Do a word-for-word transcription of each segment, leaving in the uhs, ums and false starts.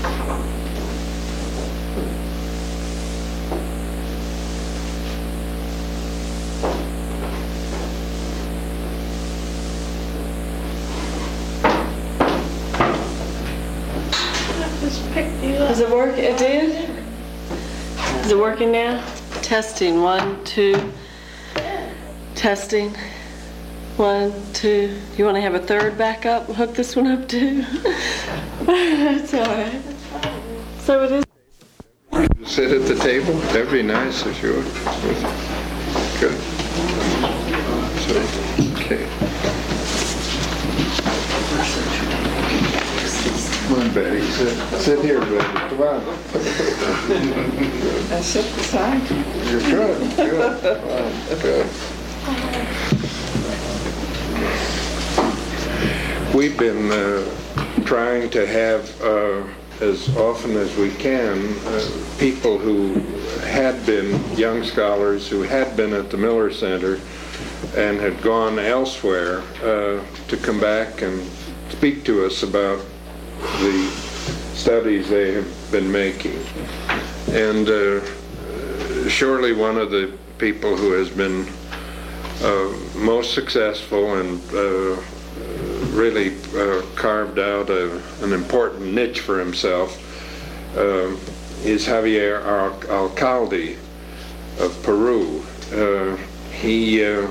Does it work? It did? Is it working now? Testing. One, two. Testing. One, two. You want to have a third backup? Hook this one up too? That's all right. So it is. Sit at the table? That'd be nice if you would. Good. So, okay. Come on, Betty. Sit, sit here, Betty. Come on. I sit beside you. You're good. Good. Fine. Good. We've been uh, trying to have, uh, as often as we can, uh, people who had been young scholars who had been at the Miller Center and had gone elsewhere uh, to come back and speak to us about the studies they have been making. And uh, surely one of the people who has been uh, most successful and uh, really uh, carved out a, an important niche for himself uh, is Javier Alcalde of Peru. Uh, he uh,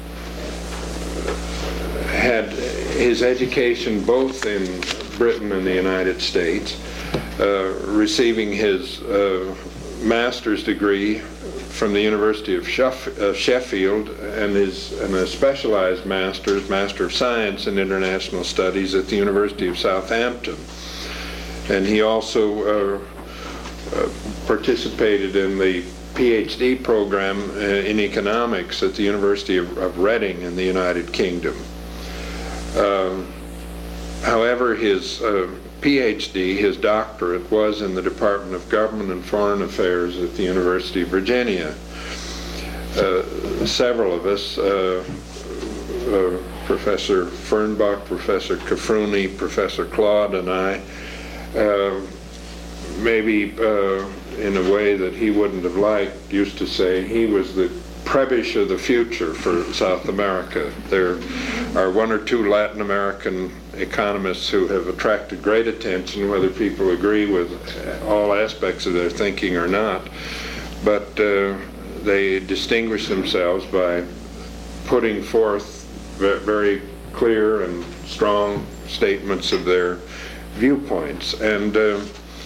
had his education both in Britain and the United States, uh, receiving his uh, master's degree from the University of Sheff- uh, Sheffield and his and a specialized master's, Master of Science in International Studies at the University of Southampton. And he also uh, uh, participated in the PhD program uh, in economics at the University of, of Reading in the United Kingdom. Uh, however, his uh, PhD, his doctorate, was in the Department of Government and Foreign Affairs at the University of Virginia. Uh, several of us, uh, uh, Professor Fernbach, Professor Kafruni, Professor Claude, and I, uh, maybe uh, in a way that he wouldn't have liked, used to say he was the Prebisch of the future for South America. There are one or two Latin American economists who have attracted great attention, whether people agree with all aspects of their thinking or not, but uh, they distinguish themselves by putting forth very clear and strong statements of their viewpoints. And uh,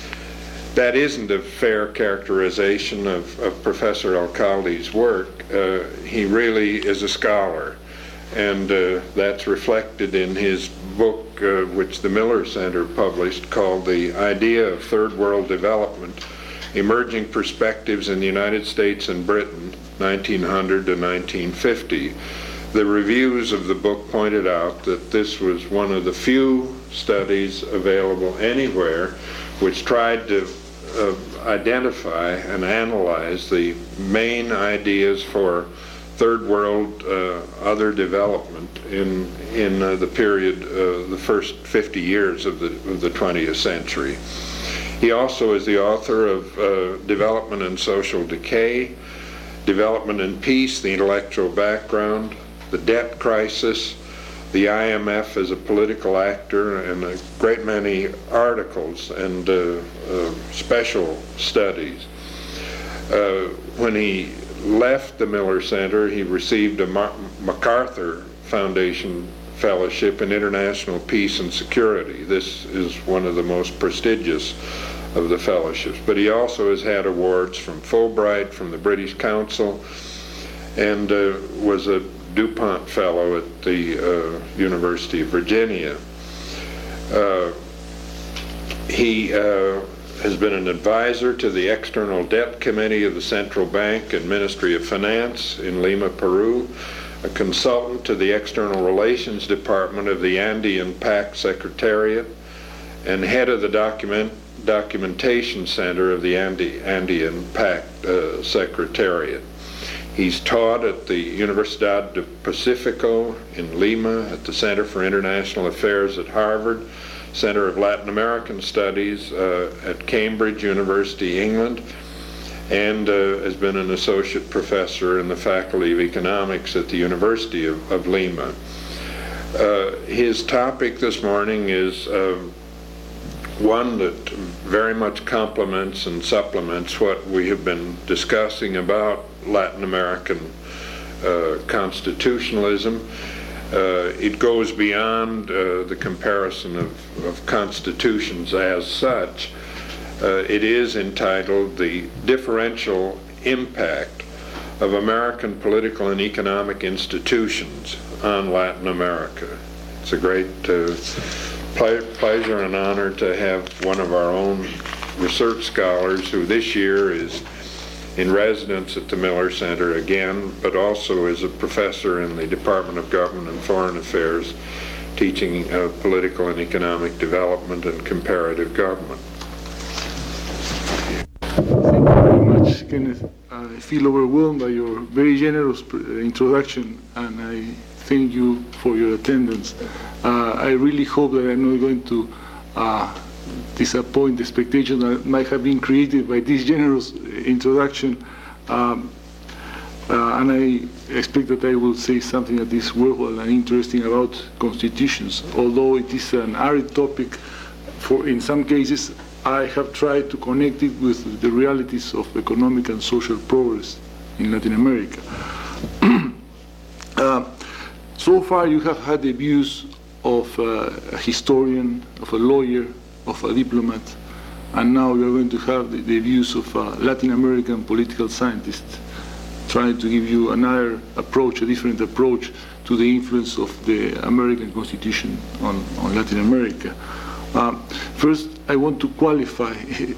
that isn't a fair characterization of, of Professor Alcalde's work. Uh, he really is a scholar, and uh, that's reflected in his book, uh, which the Miller Center published, called The Idea of Third World Development, Emerging Perspectives in the United States and Britain, nineteen hundred to nineteen fifty. The reviews of the book pointed out that this was one of the few studies available anywhere which tried to uh, identify and analyze the main ideas for third world uh, other development in in uh, the period, uh, the first fifty years of the of the twentieth century. He also is the author of uh, Development and Social Decay, Development and Peace, the Intellectual Background, the Debt Crisis, the I M F as a Political Actor, and a great many articles and uh, uh, special studies. Uh, when he left the Miller Center, he received a Mar- MacArthur Foundation Fellowship in International Peace and Security. This is one of the most prestigious of the fellowships. But he also has had awards from Fulbright, from the British Council, and uh, was a DuPont Fellow at the uh, University of Virginia. Uh, he uh, has been an advisor to the External Debt Committee of the Central Bank and Ministry of Finance in Lima, Peru, a consultant to the External Relations Department of the Andean Pact Secretariat, and head of the document, Documentation Center of the Ande, Andean Pact uh, Secretariat. He's taught at the Universidad de Pacifico in Lima, at the Center for International Affairs at Harvard, Center of Latin American Studies uh, at Cambridge University, England, and uh, has been an associate professor in the Faculty of Economics at the University of, of Lima. Uh, his topic this morning is uh, one that very much complements and supplements what we have been discussing about Latin American uh, constitutionalism. Uh, it goes beyond uh, the comparison of, of constitutions as such. Uh, it is entitled The Differential Impact of American Political and Economic Institutions on Latin America. It's a great uh, ple- pleasure and honor to have one of our own research scholars who this year is in residence at the Miller Center again, but also is a professor in the Department of Government and Foreign Affairs, teaching uh, political and economic development and comparative government. Thank you very much, Kenneth. I feel overwhelmed by your very generous introduction, and I thank you for your attendance. Uh, I really hope that I'm not going to uh, disappoint the expectations that might have been created by this generous introduction. Um, uh, and I expect that I will say something that is worthwhile and interesting about constitutions. Although it is an arid topic, for in some cases I have tried to connect it with the realities of economic and social progress in Latin America. uh, so far you have had the views of uh, a historian, of a lawyer, of a diplomat, and now we are going to have the, the views of a Latin American political scientist, trying to give you another approach, a different approach to the influence of the American Constitution on, on Latin America. Uh, first, I want to qualify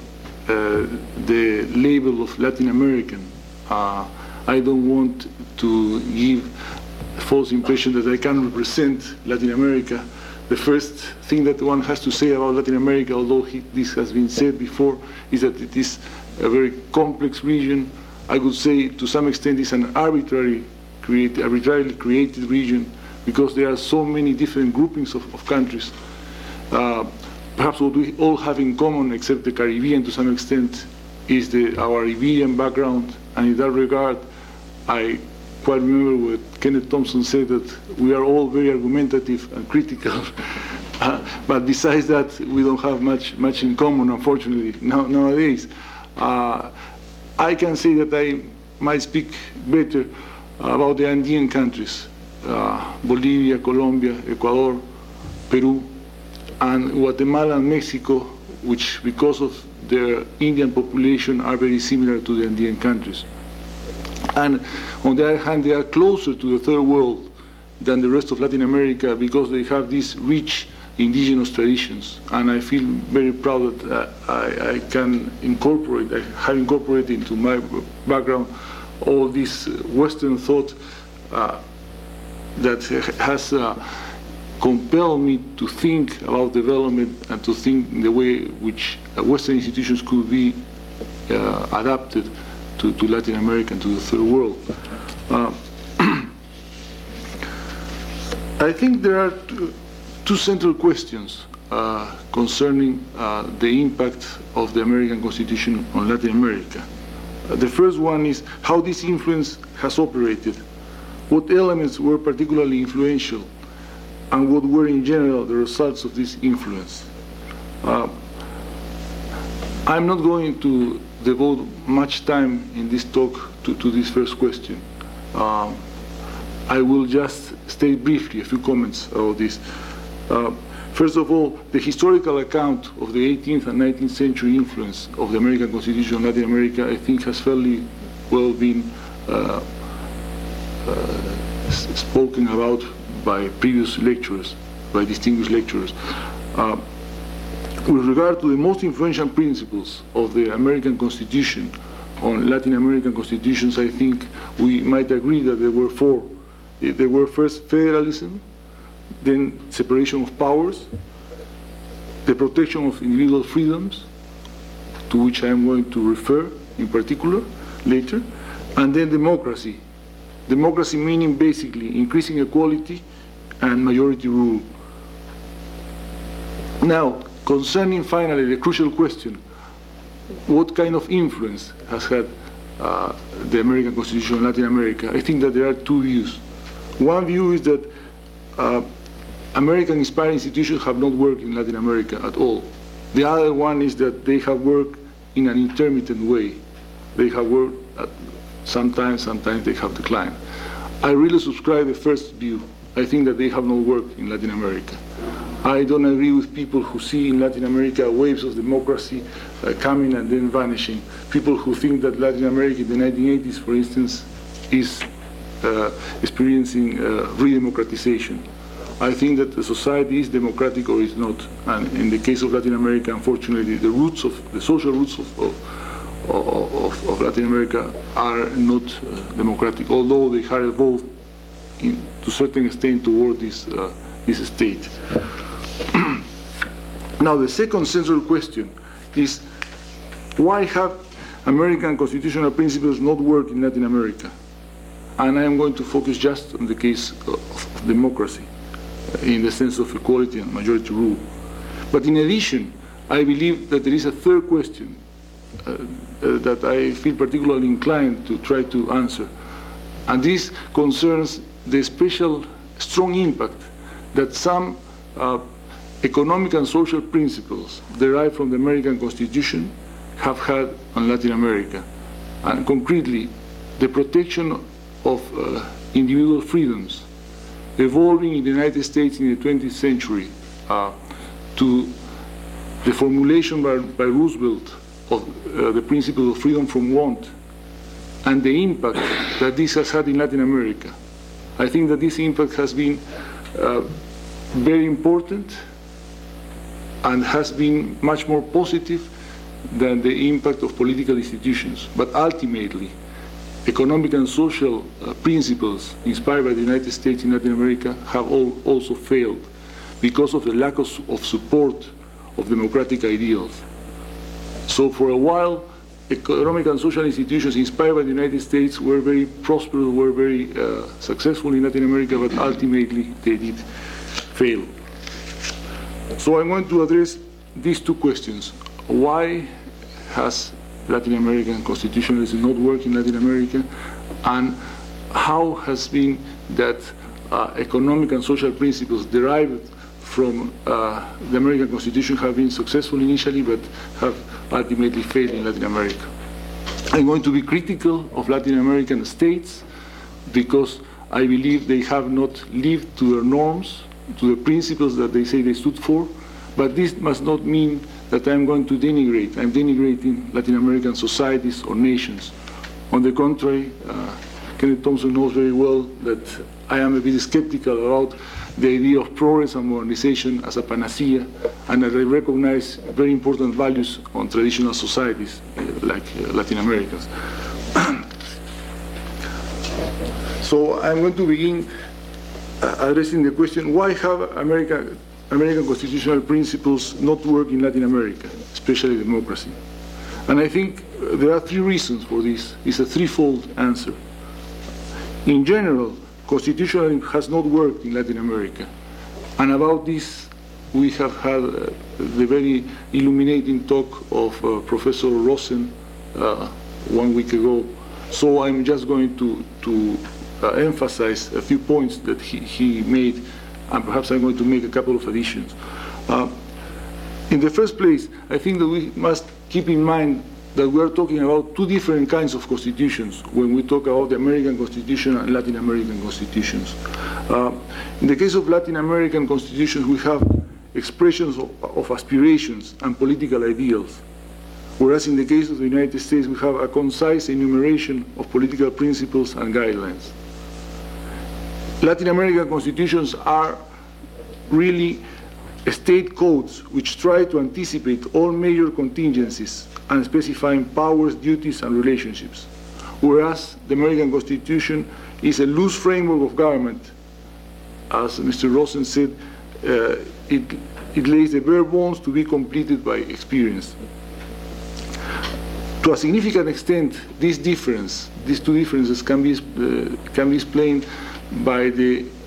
uh, the label of Latin American. Uh, I don't want to give a false impression that I can represent Latin America. The first thing that one has to say about Latin America, although he, this has been said before, is that it is a very complex region. I would say to some extent it's an arbitrary create, arbitrarily created region, because there are so many different groupings of, of countries. Uh, perhaps what we all have in common, except the Caribbean to some extent, is the, our Iberian background, and in that regard, I quite remember what Kenneth Thompson said, that we are all very argumentative and critical, uh, but besides that, we don't have much much in common, unfortunately, now, nowadays. Uh, I can say that I might speak better about the Andean countries, uh, Bolivia, Colombia, Ecuador, Peru, and Guatemala and Mexico, which, because of their Indian population, are very similar to the Andean countries. And on the other hand, they are closer to the third world than the rest of Latin America, because they have these rich indigenous traditions. And I feel very proud that uh, I, I can incorporate, I have incorporated into my background all this Western thought uh, that has uh, compelled me to think about development and to think in the way which Western institutions could be uh, adapted To, to Latin America and to the third world. Uh, I think there are two, two central questions uh, concerning uh, the impact of the American Constitution on Latin America. Uh, the first one is how this influence has operated, what elements were particularly influential, and what were in general the results of this influence. Uh, I'm not going to devote much time in this talk to, to this first question. Um, I will just state briefly a few comments about this. Uh, first of all, the historical account of the eighteenth and nineteenth century influence of the American Constitution on Latin America, I think, has fairly well been uh, uh, spoken about by previous lecturers, by distinguished lecturers. Uh, With regard to the most influential principles of the American Constitution on Latin American constitutions, I think we might agree that there were four. There were first federalism, then separation of powers, the protection of individual freedoms, to which I am going to refer in particular later, and then democracy. Democracy meaning basically increasing equality and majority rule. Now, concerning finally the crucial question, what kind of influence has had uh, the American Constitution in Latin America? I think that there are two views. One view is that uh, American-inspired institutions have not worked in Latin America at all. The other one is that they have worked in an intermittent way. They have worked at sometimes, sometimes they have declined. I really subscribe to the first view. I think that they have not worked in Latin America. I don't agree with people who see in Latin America waves of democracy uh, coming and then vanishing. People who think that Latin America in the nineteen eighties, for instance, is uh, experiencing uh, re-democratization. I think that the society is democratic or is not. And in the case of Latin America, unfortunately, the roots of, the social roots of, of, of, of Latin America are not uh, democratic, although they have evolved in, to a certain extent toward this, uh, this state. Now, the second central question is, why have American constitutional principles not worked in Latin America? And I am going to focus just on the case of, of democracy, in the sense of equality and majority rule. But in addition, I believe that there is a third question uh, uh, that I feel particularly inclined to try to answer. And this concerns the special strong impact that some uh, economic and social principles derived from the American Constitution have had on Latin America. And concretely, the protection of uh, individual freedoms, evolving in the United States in the twentieth century uh, to the formulation by, by Roosevelt of uh, the principle of freedom from want, and the impact that this has had in Latin America. I think that this impact has been uh, very important and has been much more positive than the impact of political institutions. But ultimately, economic and social uh, principles inspired by the United States in Latin America have all also failed because of the lack of, of support of democratic ideals. So for a while, economic and social institutions inspired by the United States were very prosperous, were very uh, successful in Latin America, but ultimately they did fail. So I'm going to address these two questions. Why has Latin American constitutionalism not worked in Latin America, and how has been that uh, economic and social principles derived from uh, the American Constitution have been successful initially but have ultimately failed in Latin America. I'm going to be critical of Latin American states because I believe they have not lived to their norms, to the principles that they say they stood for, but this must not mean that I'm going to denigrate. I'm denigrating Latin American societies or nations. On the contrary, uh, Kenneth Thompson knows very well that I am a bit skeptical about the idea of progress and modernization as a panacea, and that I recognize very important values on traditional societies uh, like uh, Latin Americans. So I'm going to begin uh, addressing the question, why have America, American constitutional principles not worked in Latin America, especially democracy? And I think there are three reasons for this. It's a threefold answer. In general, constitutionalism has not worked in Latin America. And about this, we have had uh, the very illuminating talk of uh, Professor Rosen uh, one week ago. So I'm just going to, to uh, emphasize a few points that he, he made, and perhaps I'm going to make a couple of additions. Uh, in the first place, I think that we must keep in mind that we are talking about two different kinds of constitutions when we talk about the American Constitution and Latin American constitutions. Uh, in the case of Latin American constitutions, we have expressions of, of aspirations and political ideals, whereas in the case of the United States, we have a concise enumeration of political principles and guidelines. Latin American constitutions are really state codes which try to anticipate all major contingencies and specifying powers, duties, and relationships, whereas the American Constitution is a loose framework of government. As Mister Rosen said, uh, it, it lays the bare bones to be completed by experience. To a significant extent, this difference, these two differences can be, uh, can be explained by the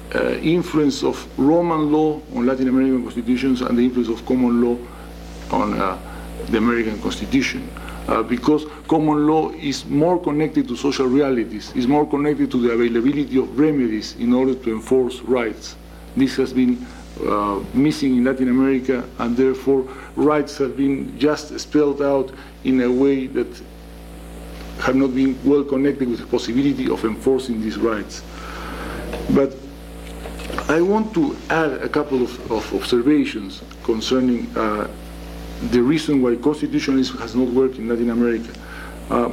uh, influence of Roman law on Latin American constitutions and the influence of common law on uh, the American Constitution. Uh, because common law is more connected to social realities, is more connected to the availability of remedies in order to enforce rights. This has been uh, missing in Latin America, and therefore rights have been just spelled out in a way that have not been well connected with the possibility of enforcing these rights. But I want to add a couple of, of observations concerning uh, the reason why constitutionalism has not worked in Latin America. Uh,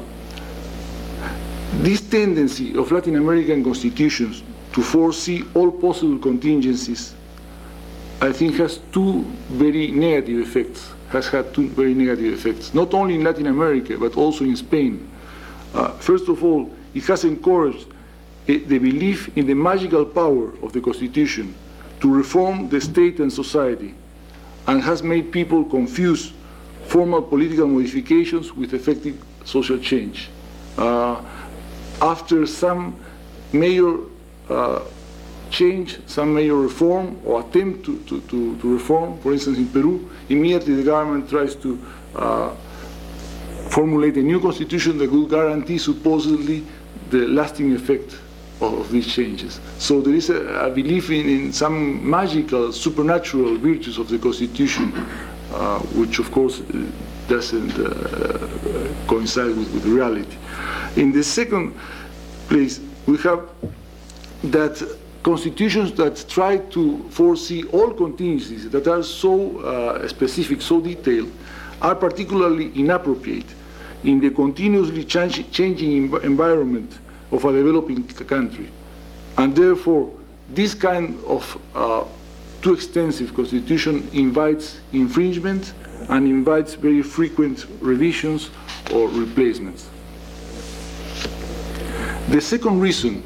this tendency of Latin American constitutions to foresee all possible contingencies, I think, has two very negative effects, has had two very negative effects, not only in Latin America, but also in Spain. Uh, first of all, it has encouraged a, the belief in the magical power of the Constitution to reform the state and society, and has made people confuse formal political modifications with effective social change. Uh, after some major uh, change, some major reform or attempt to, to, to, to reform, for instance in Peru, immediately the government tries to uh, formulate a new constitution that will guarantee supposedly the lasting effect of, of these changes. So there is a, a belief in, in some magical, supernatural virtues of the Constitution, uh, which of course uh, doesn't uh, coincide with, with reality. In the second place, we have that constitutions that try to foresee all contingencies that are so uh, specific, so detailed, are particularly inappropriate in the continuously change, changing env environment of a developing country. And therefore, this kind of uh, too extensive constitution invites infringement and invites very frequent revisions or replacements. The second reason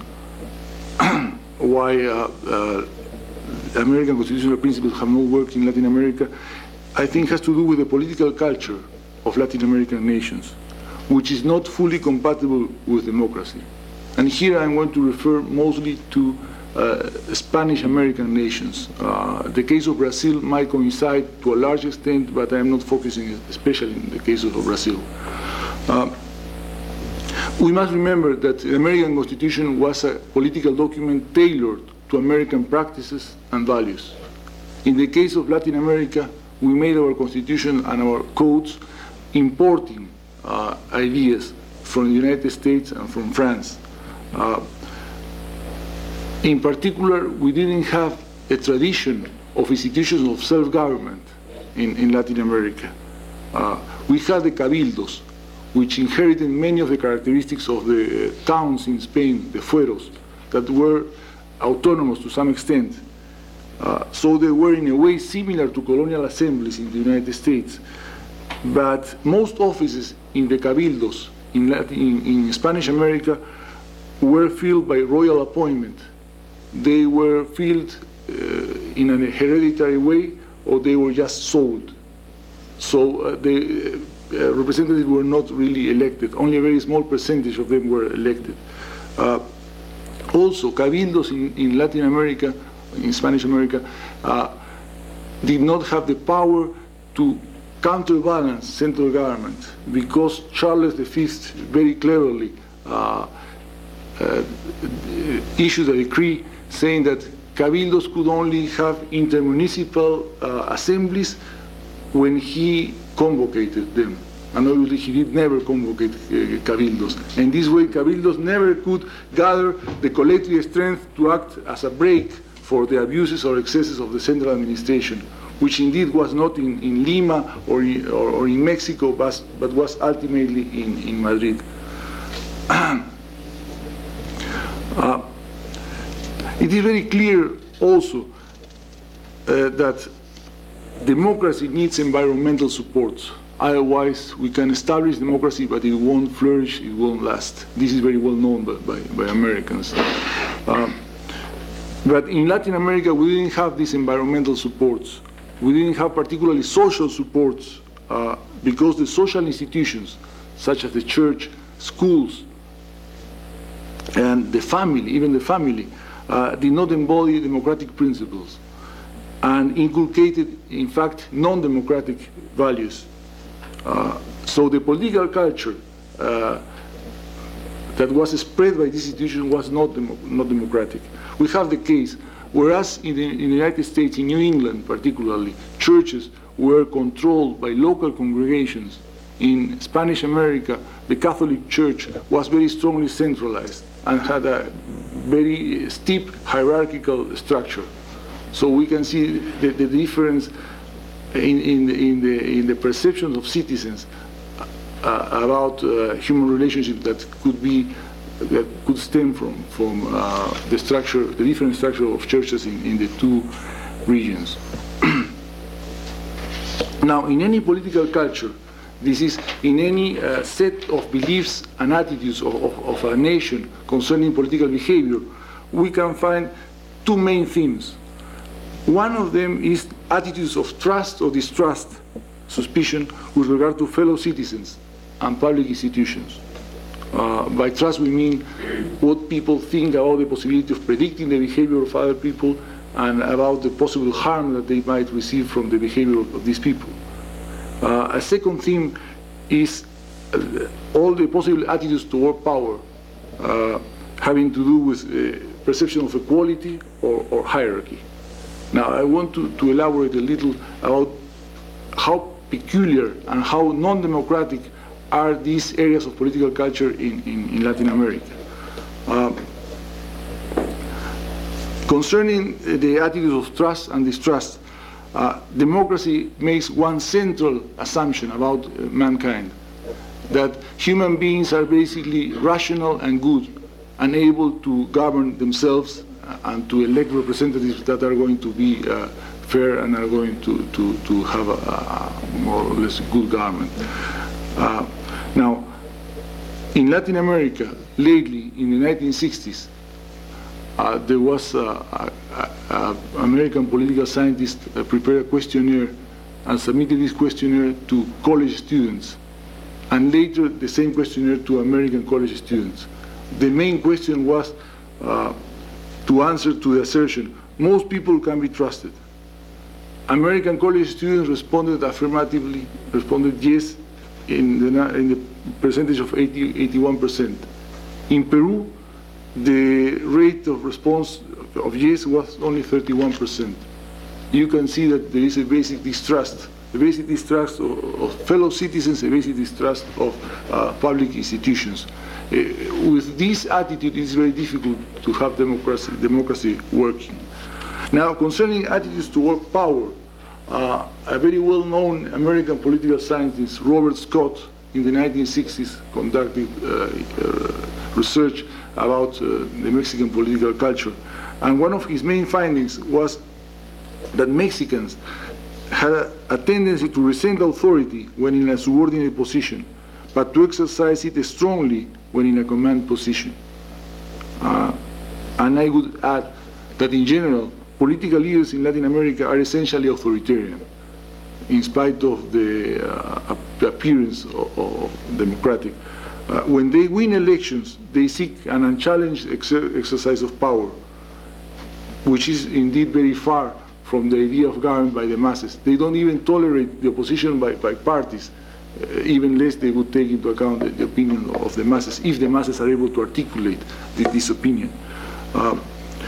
why uh, uh, American constitutional principles have not worked in Latin America, I think, has to do with the political culture of Latin American nations, which is not fully compatible with democracy. And here I'm going to refer mostly to uh, Spanish American nations. Uh, the case of Brazil might coincide to a large extent, but I'm not focusing especially in the case of Brazil. Uh, we must remember that the American Constitution was a political document tailored to American practices and values. In the case of Latin America, we made our Constitution and our codes importing uh, ideas from the United States and from France. Uh, in particular, we didn't have a tradition of institutions of self-government in, in Latin America. Uh, we had the cabildos, which inherited many of the characteristics of the uh, towns in Spain, the fueros, that were autonomous to some extent. Uh, so they were in a way similar to colonial assemblies in the United States. But most offices in the cabildos in, Latin, in, in Spanish America were filled by royal appointment. They were filled uh, in an hereditary way, or they were just sold. So uh, the uh, representatives were not really elected. Only a very small percentage of them were elected. Uh, also, cabildos in, in Latin America, in Spanish America, uh, did not have the power to counterbalance central government, because Charles the Fifth very cleverly uh, uh, issued a decree saying that cabildos could only have intermunicipal uh, assemblies when he convocated them. And obviously he did never convocate uh, cabildos. And this way cabildos never could gather the collective strength to act as a brake for the abuses or excesses of the central administration, which indeed was not in, in Lima or in, or, or in Mexico, but, but was ultimately in, in Madrid. uh, it is very clear also uh, that democracy needs environmental supports. Otherwise, we can establish democracy, but it won't flourish, it won't last. This is very well known by, by, by Americans. Uh, but in Latin America, we didn't have these environmental supports. We didn't have particularly social supports uh, because the social institutions, such as the church, schools, and the family, even the family, uh, did not embody democratic principles and inculcated, in fact, non-democratic values. Uh, so the political culture uh, that was spread by this institution was not, demo not democratic. We have the case, whereas in the, in the United States, in New England particularly, churches were controlled by local congregations. In Spanish America, the Catholic Church was very strongly centralized and had a very steep hierarchical structure. So we can see the, the difference in, in, the, in, the, in the perceptions of citizens uh, about uh, human relationships that could be that could stem from from uh, the structure, the different structure of churches in, in the two regions. Now, in any political culture, this is in any uh, set of beliefs and attitudes of, of, of a nation concerning political behavior, we can find two main themes. One of them is attitudes of trust or distrust, suspicion, with regard to fellow citizens and public institutions. Uh, by trust we mean what people think about the possibility of predicting the behavior of other people and about the possible harm that they might receive from the behavior of, of these people. Uh, a second theme is uh, all the possible attitudes toward power, uh, having to do with uh, perception of equality or, or hierarchy. Now, I want to, to elaborate a little about how peculiar and how non-democratic are these areas of political culture in, in, in Latin America. Uh, concerning the attitudes of trust and distrust, uh, democracy makes one central assumption about uh, mankind, that human beings are basically rational and good and able to govern themselves and to elect representatives that are going to be uh, fair and are going to, to, to have a, a more or less good government. Uh, now, in Latin America, lately, in the nineteen sixties, uh, there was an American political scientist uh, prepared a questionnaire and submitted this questionnaire to college students, and later the same questionnaire to American college students. The main question was uh, to answer to the assertion, most people can be trusted. American college students responded affirmatively, responded yes, in the, in the percentage of eighty, eighty-one percent. In Peru, the rate of response of yes was only thirty-one percent. You can see that there is a basic distrust, a basic distrust of, of fellow citizens, a basic distrust of uh, public institutions. Uh, with this attitude, it is very difficult to have democracy, democracy working. Now, concerning attitudes toward power, uh, a very well-known American political scientist, Robert Scott, in the nineteen sixties, conducted uh, uh, research about uh, the Mexican political culture. And one of his main findings was that Mexicans had a, a tendency to resent authority when in a subordinate position, but to exercise it strongly when in a command position. Uh, and I would add that in general, political leaders in Latin America are essentially authoritarian, in spite of the uh, appearance of, of democratic. Uh, when they win elections, they seek an unchallenged exer exercise of power, which is indeed very far from the idea of government by the masses. They don't even tolerate the opposition by, by parties. Uh, even less they would take into account the, the opinion of the masses, if the masses are able to articulate the, this opinion. Uh,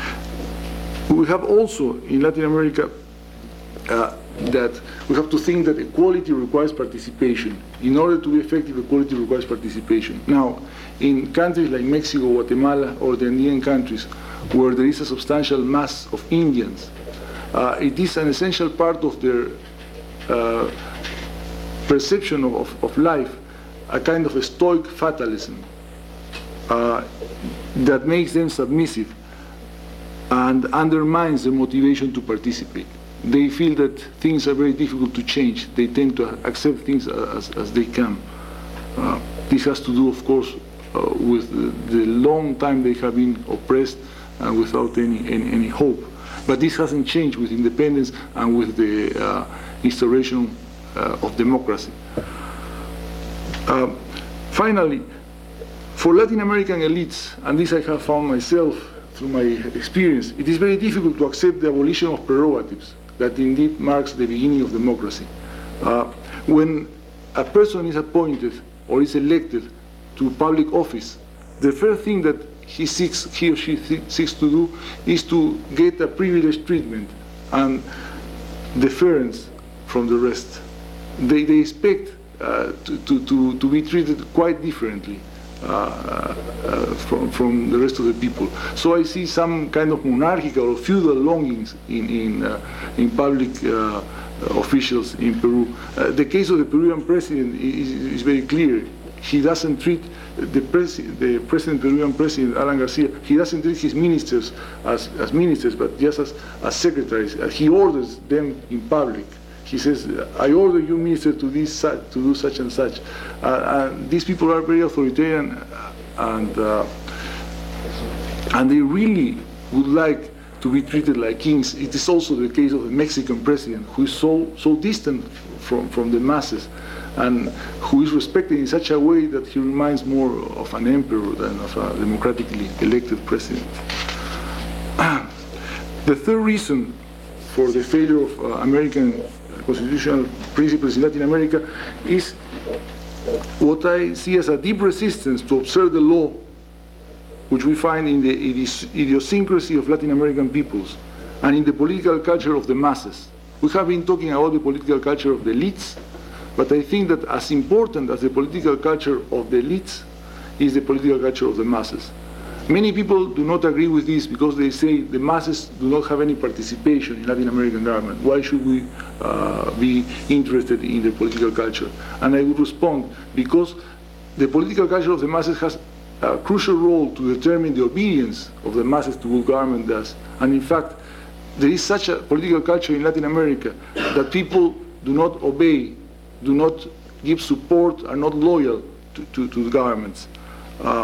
we have also in Latin America uh, that we have to think that equality requires participation. In order to be effective, equality requires participation. Now, in countries like Mexico, Guatemala, or the Andean countries, where there is a substantial mass of Indians, uh, it is an essential part of their uh, perception of, of life, a kind of a stoic fatalism uh, that makes them submissive and undermines their motivation to participate. They feel that things are very difficult to change. They tend to accept things as, as they come. Uh, this has to do, of course, uh, with the, the long time they have been oppressed and without any, any, any hope. But this hasn't changed with independence and with the uh, instauration uh, of democracy. Uh, finally, for Latin American elites, and this I have found myself through my experience, it is very difficult to accept the abolition of prerogatives that indeed marks the beginning of democracy. Uh, when a person is appointed or is elected to public office, the first thing that he seeks, he or she seeks to do is to get a privileged treatment and deference from the rest. They, they expect uh, to, to, to, to be treated quite differently uh, uh, from, from the rest of the people. So I see some kind of monarchical or feudal longings in, in, uh, in public uh, officials in Peru. Uh, the case of the Peruvian president is, is very clear. He doesn't treat the, presi the president, Peruvian president, Alan Garcia, he doesn't treat his ministers as, as ministers, but just as, as secretaries. Uh, he orders them in public. He says, I order you, minister, to, this, to do such and such. Uh, and these people are very authoritarian, and, uh, and they really would like to be treated like kings. It is also the case of the Mexican president, who is so, so distant from, from the masses, and who is respected in such a way that he reminds more of an emperor than of a democratically elected president. The third reason for the failure of uh, American constitutional principles in Latin America is what I see as a deep resistance to observe the law, which we find in the idiosyncrasy of Latin American peoples and in the political culture of the masses. We have been talking about the political culture of the elites, but I think that as important as the political culture of the elites is the political culture of the masses. Many people do not agree with this because they say the masses do not have any participation in Latin American government. Why should we uh, be interested in the political culture? And I would respond, because the political culture of the masses has a crucial role to determine the obedience of the masses to what government does. And in fact, there is such a political culture in Latin America that people do not obey, do not give support, are not loyal to, to, to the governments. Uh,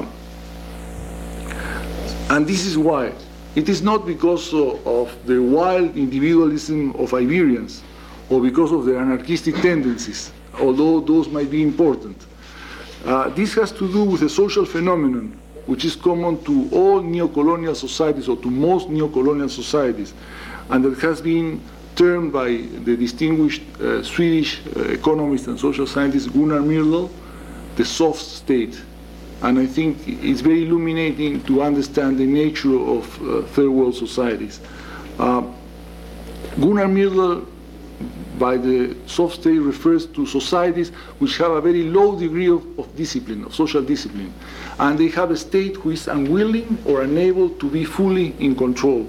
And this is why. It is not because of, of the wild individualism of Iberians or because of their anarchistic tendencies, although those might be important. Uh, this has to do with a social phenomenon which is common to all neo-colonial societies, or to most neo-colonial societies, and that has been termed by the distinguished uh, Swedish uh, economist and social scientist Gunnar Myrdal the soft state. And I think it's very illuminating to understand the nature of uh, third world societies. Uh, Gunnar Myrdal, by the soft state, refers to societies which have a very low degree of, of discipline, of social discipline. And they have a state who is unwilling or unable to be fully in control.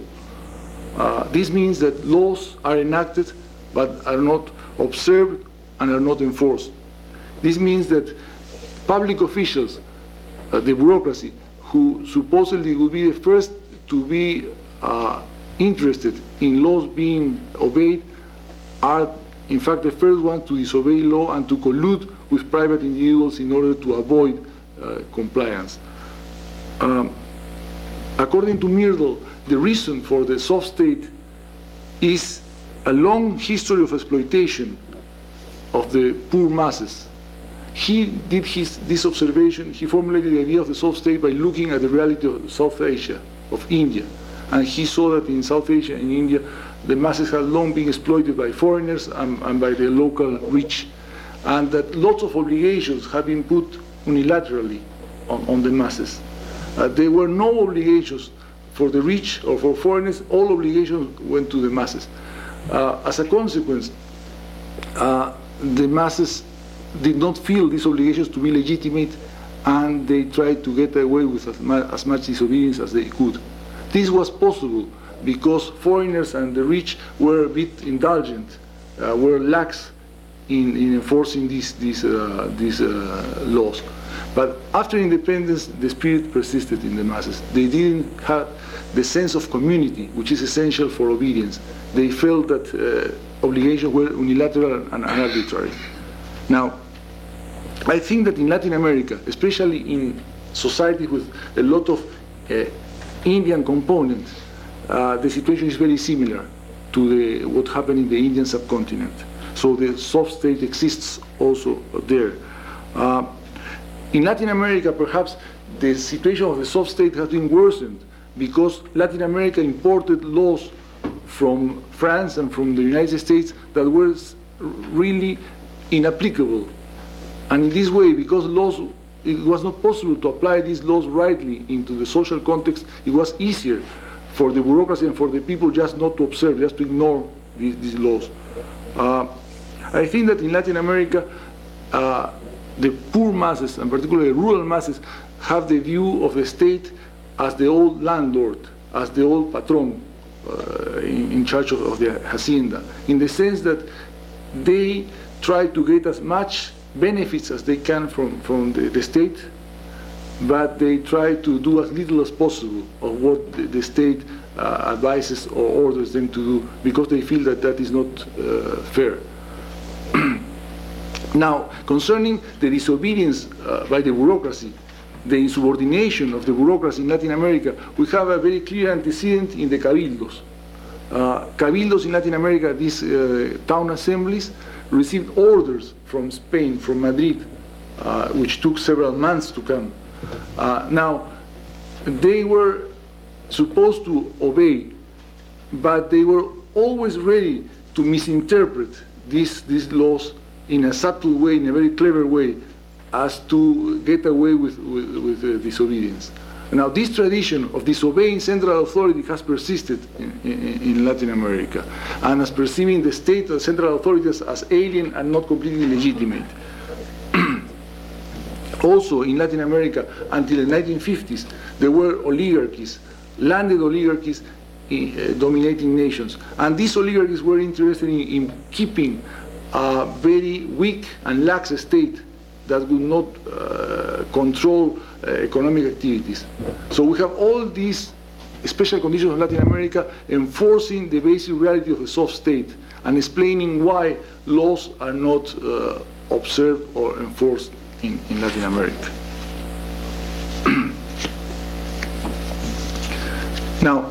Uh, this means that laws are enacted but are not observed and are not enforced. This means that public officials, Uh, the bureaucracy, who supposedly will be the first to be uh, interested in laws being obeyed, are in fact the first ones to disobey law and to collude with private individuals in order to avoid uh, compliance. Um, according to Myrdal, the reason for the soft state is a long history of exploitation of the poor masses. He did his, this observation, he formulated the idea of the soft state by looking at the reality of South Asia, of India. And he saw that in South Asia and India, the masses had long been exploited by foreigners and, and by the local rich. And that lots of obligations had been put unilaterally on, on the masses. Uh, there were no obligations for the rich or for foreigners, all obligations went to the masses. Uh, as a consequence, uh, the masses did not feel these obligations to be legitimate, and they tried to get away with as much, as much disobedience as they could. This was possible because foreigners and the rich were a bit indulgent, uh, were lax in, in enforcing these, these, uh, these uh, laws. But after independence, the spirit persisted in the masses. They didn't have the sense of community, which is essential for obedience. They felt that uh, obligations were unilateral and arbitrary. Now, I think that in Latin America, especially in societies with a lot of uh, Indian component, uh, the situation is very similar to the, what happened in the Indian subcontinent. So the soft state exists also there. Uh, in Latin America, perhaps the situation of the soft state has been worsened because Latin America imported laws from France and from the United States that were really inapplicable. And in this way, because laws, it was not possible to apply these laws rightly into the social context, it was easier for the bureaucracy and for the people just not to observe, just to ignore these, these laws. Uh, I think that in Latin America, uh, the poor masses, and particularly rural masses, have the view of the state as the old landlord, as the old patron uh, in, in charge of, of the hacienda, in the sense that they try to get as much benefits as they can from, from the, the state, but they try to do as little as possible of what the, the state uh, advises or orders them to do, because they feel that that is not uh, fair. Now, concerning the disobedience uh, by the bureaucracy, the insubordination of the bureaucracy in Latin America, we have a very clear antecedent in the cabildos. Uh, cabildos in Latin America, these uh, town assemblies, received orders from Spain, from Madrid, uh, which took several months to come. Uh, now, they were supposed to obey, but they were always ready to misinterpret these, these laws in a subtle way, in a very clever way, as to get away with, with, with uh, disobedience. Now, this tradition of disobeying central authority has persisted in, in, in Latin America, and as perceiving the state and central authorities as alien and not completely legitimate. Also, in Latin America, until the nineteen fifties, there were oligarchies, landed oligarchies in, uh, dominating nations, and these oligarchies were interested in, in keeping a very weak and lax state that would not uh, control uh, economic activities. So we have all these special conditions of Latin America enforcing the basic reality of a soft state and explaining why laws are not uh, observed or enforced in, in Latin America. Now,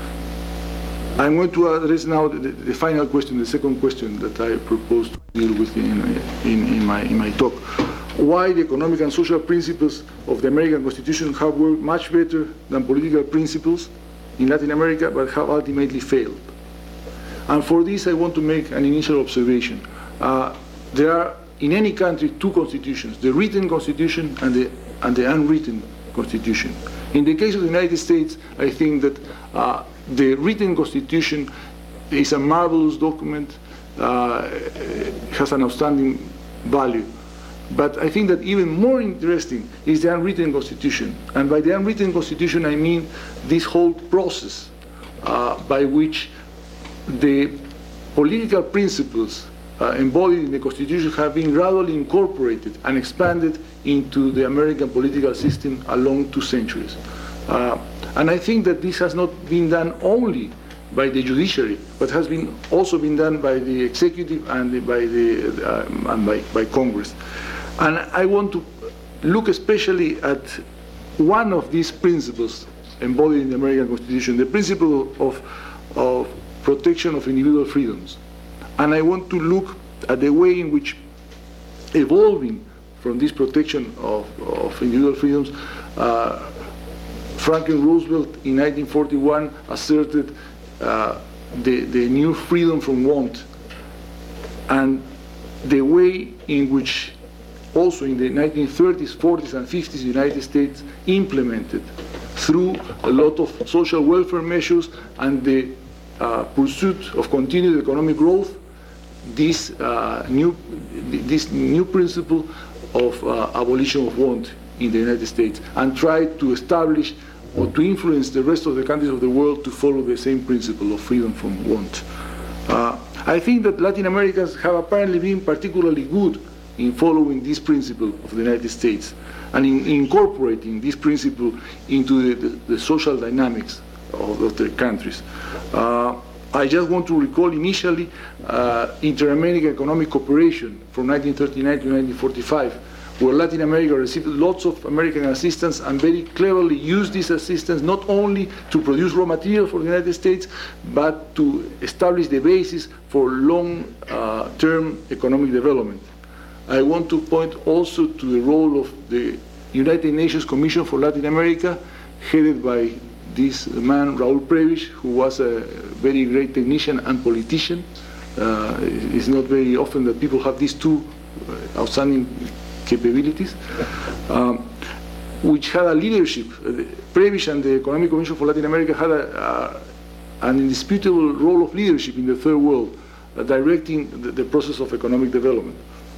I'm going to address now the, the final question, the second question that I propose to deal with in, in, in, my, in my talk. Why the economic and social principles of the American Constitution have worked much better than political principles in Latin America, but have ultimately failed. And for this, I want to make an initial observation. Uh, there are, in any country, two constitutions, the written constitution and the, and the unwritten constitution. In the case of the United States, I think that uh, the written constitution is a marvelous document, uh, has an outstanding value. But I think that even more interesting is the unwritten constitution. And by the unwritten constitution, I mean this whole process uh, by which the political principles uh, embodied in the constitution have been gradually incorporated and expanded into the American political system along two centuries. Uh, and I think that this has not been done only by the judiciary, but has been also been done by the executive and by the uh, and by, by Congress. And I want to look especially at one of these principles embodied in the American Constitution, the principle of, of protection of individual freedoms. And I want to look at the way in which, evolving from this protection of, of individual freedoms, uh, Franklin Roosevelt in nineteen forty-one asserted uh, the, the new freedom from want, and the way in which also in the nineteen thirties, forties, and fifties, the United States implemented through a lot of social welfare measures and the uh, pursuit of continued economic growth, this uh, new this new principle of uh, abolition of want in the United States, and tried to establish or to influence the rest of the countries of the world to follow the same principle of freedom from want. Uh, I think that Latin Americans have apparently been particularly good in following this principle of the United States and in incorporating this principle into the, the, the social dynamics of, of their countries. Uh, I just want to recall initially uh, Inter-American Economic Cooperation from nineteen thirty-nine to nineteen forty-five, where Latin America received lots of American assistance and very cleverly used this assistance not only to produce raw material for the United States, but to establish the basis for long-term uh, economic development. I want to point also to the role of the United Nations Commission for Latin America, headed by this man, Raúl Prebisch, who was a very great technician and politician. Uh, it's not very often that people have these two uh, outstanding capabilities, um, which had a leadership. Uh, Prebisch and the Economic Commission for Latin America had a, uh, an indisputable role of leadership in the third world, uh, directing the, the process of economic development.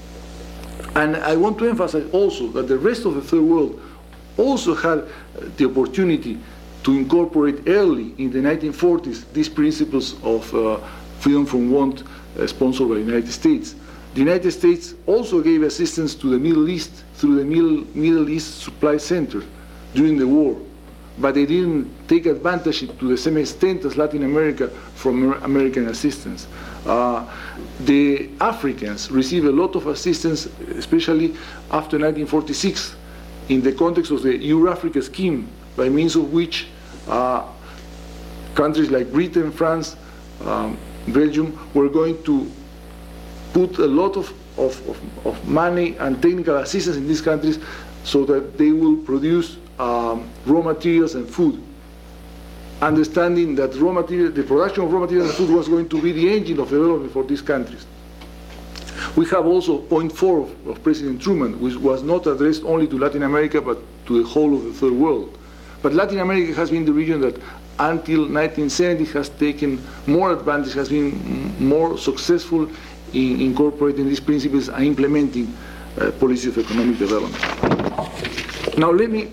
And I want to emphasize also that the rest of the third world also had the opportunity to incorporate early in the nineteen forties these principles of uh, freedom from want uh, sponsored by the United States. The United States also gave assistance to the Middle East through the Middle, Middle East Supply Center during the war, but they didn't take advantage to the same extent as Latin America from American assistance. Uh, the Africans received a lot of assistance, especially after nineteen forty-six, in the context of the Euro-Africa scheme, by means of which uh, countries like Britain, France, um, Belgium were going to put a lot of, of, of, of money and technical assistance in these countries so that they will produce um, raw materials and food, understanding that raw material, the production of raw materials and food was going to be the engine of development for these countries. We have also point four of, of President Truman, which was not addressed only to Latin America but to the whole of the third world. But Latin America has been the region that until nineteen seventy has taken more advantage, has been more successful in incorporating these principles and implementing uh, policy of economic development. Now let me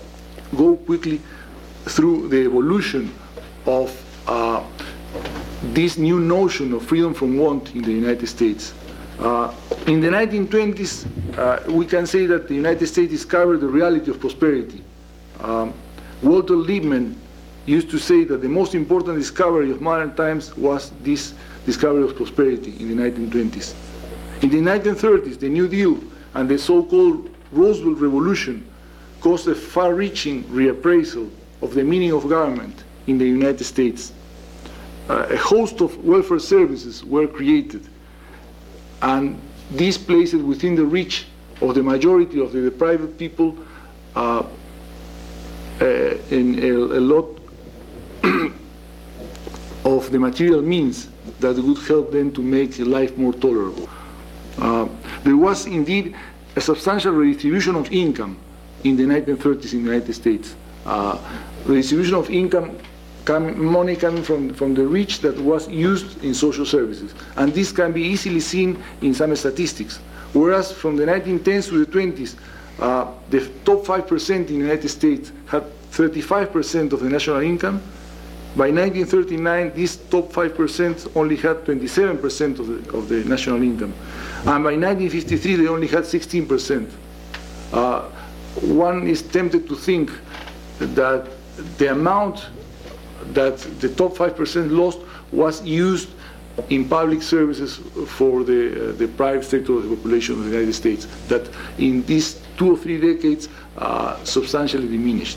go quickly through the evolution of uh, this new notion of freedom from want in the United States. Uh, in the nineteen twenties, uh, we can say that the United States discovered the reality of prosperity. Um, Walter Lippmann used to say that the most important discovery of modern times was this discovery of prosperity in the nineteen twenties. In the nineteen thirties, the New Deal and the so-called Roosevelt Revolution caused a far-reaching reappraisal of the meaning of government in the United States. Uh, a host of welfare services were created, and these placed within the reach of the majority of the, the private people uh, uh, in a, a lot of the material means that would help them to make life more tolerable. Uh, there was indeed a substantial redistribution of income in the nineteen thirties in the United States. Uh, redistribution of income, come, money coming from, from the rich that was used in social services. And this can be easily seen in some statistics. Whereas from the nineteen tens to the twenties, uh, the top five percent in the United States had thirty-five percent of the national income. By nineteen thirty-nine, this top five percent only had twenty-seven percent of the, of the national income. And by nineteen fifty-three, they only had sixteen percent. Uh, one is tempted to think that the amount that the top five percent lost was used in public services for the, uh, the private sector of the population of the United States, that in these two or three decades uh, substantially diminished.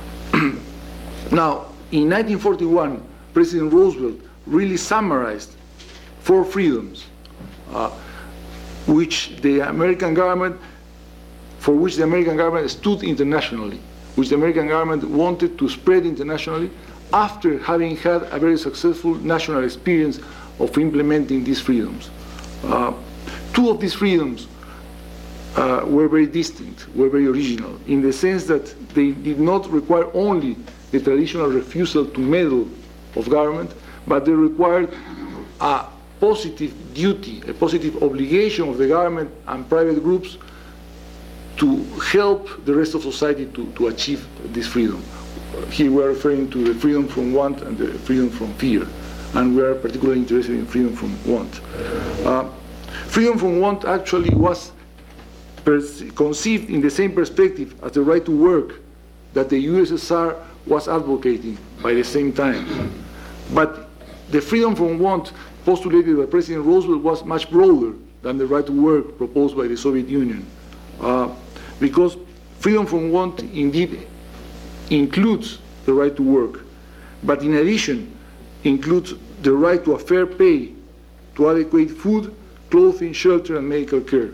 Now, in nineteen forty-one, President Roosevelt really summarized four freedoms, uh, which the American government, for which the American government stood internationally, which the American government wanted to spread internationally after having had a very successful national experience of implementing these freedoms. Uh, two of these freedoms uh, were very distinct, were very original, in the sense that they did not require only the traditional refusal to meddle of government, but they required a positive duty, a positive obligation of the government and private groups to help the rest of society to, to achieve this freedom. Here we are referring to the freedom from want and the freedom from fear, and we are particularly interested in freedom from want. Uh, freedom from want actually was conceived in the same perspective as the right to work that the U S S R was advocating by the same time. But the freedom from want postulated by President Roosevelt was much broader than the right to work proposed by the Soviet Union. Uh, because freedom from want indeed includes the right to work, but in addition includes the right to a fair pay, to adequate food, clothing, shelter, and medical care.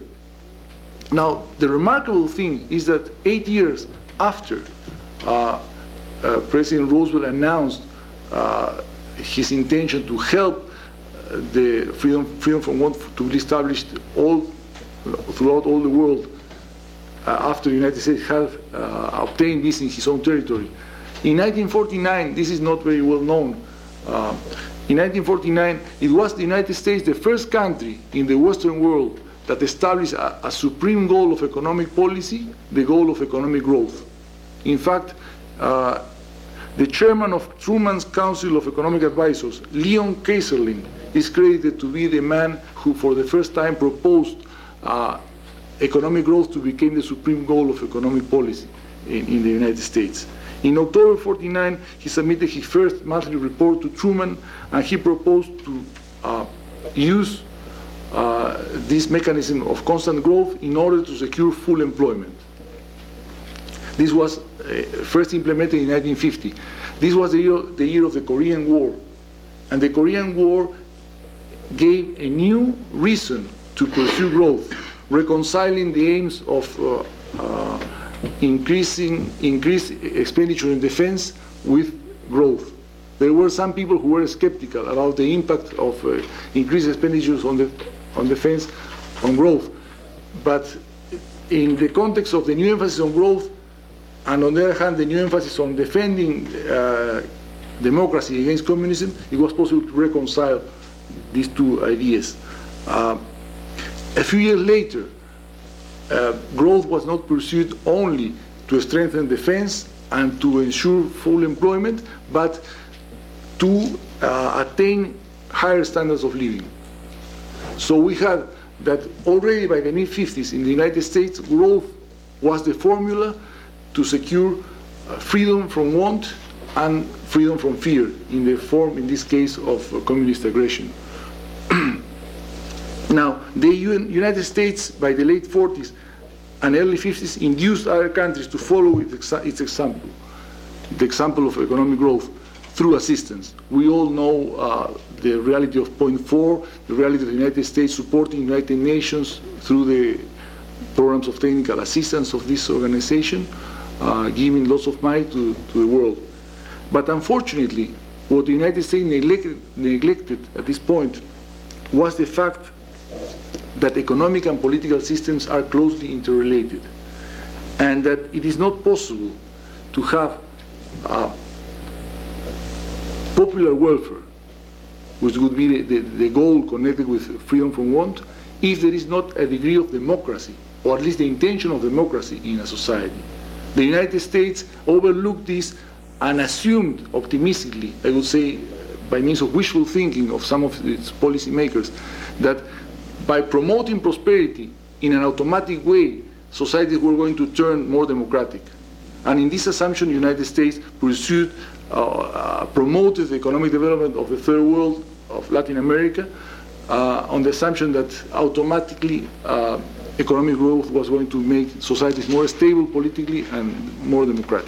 Now, the remarkable thing is that eight years after uh, uh, President Roosevelt announced uh, his intention to help uh, the freedom, freedom from want to be established all throughout all the world uh, after the United States had uh, obtained this in his own territory. In nineteen forty-nine, this is not very well known. Uh, in nineteen forty-nine, it was the United States, the first country in the Western world that established a, a supreme goal of economic policy, the goal of economic growth. In fact, uh, the chairman of Truman's Council of Economic Advisors, Leon Kayserlin, is credited to be the man who for the first time proposed uh, economic growth to become the supreme goal of economic policy in, in the United States. In October forty-nine, he submitted his first monthly report to Truman, and he proposed to uh, use uh, this mechanism of constant growth in order to secure full employment. This was uh, first implemented in nineteen fifty. This was the year, the year of the Korean War, and the Korean War gave a new reason to pursue growth, reconciling the aims of uh, uh, increasing increased expenditure in defense with growth. There were some people who were skeptical about the impact of uh, increased expenditures on the on defense on growth, but in the context of the new emphasis on growth, and on the other hand the new emphasis on defending uh, democracy against communism, it was possible to reconcile these two ideas. Uh, a few years later, Uh, growth was not pursued only to strengthen defense and to ensure full employment, but to uh, attain higher standards of living. So we had that already by the mid fifties in the United States, growth was the formula to secure uh, freedom from want and freedom from fear in the form, in this case, of uh, communist aggression. Now, the United States, by the late forties and early fifties, induced other countries to follow its example, the example of economic growth, through assistance. We all know uh, the reality of Point Four, the reality of the United States supporting the United Nations through the programs of technical assistance of this organization, uh, giving lots of money to, to the world. But unfortunately, what the United States neglected, neglected at this point was the fact that economic and political systems are closely interrelated, and that it is not possible to have uh, popular welfare, which would be the, the, the goal connected with freedom from want, if there is not a degree of democracy, or at least the intention of democracy in a society. The United States overlooked this and assumed optimistically, I would say by means of wishful thinking of some of its policymakers, that by promoting prosperity in an automatic way, societies were going to turn more democratic. And in this assumption, the United States pursued, uh, uh, promoted the economic development of the third world, of Latin America, uh, on the assumption that automatically uh, economic growth was going to make societies more stable politically and more democratic.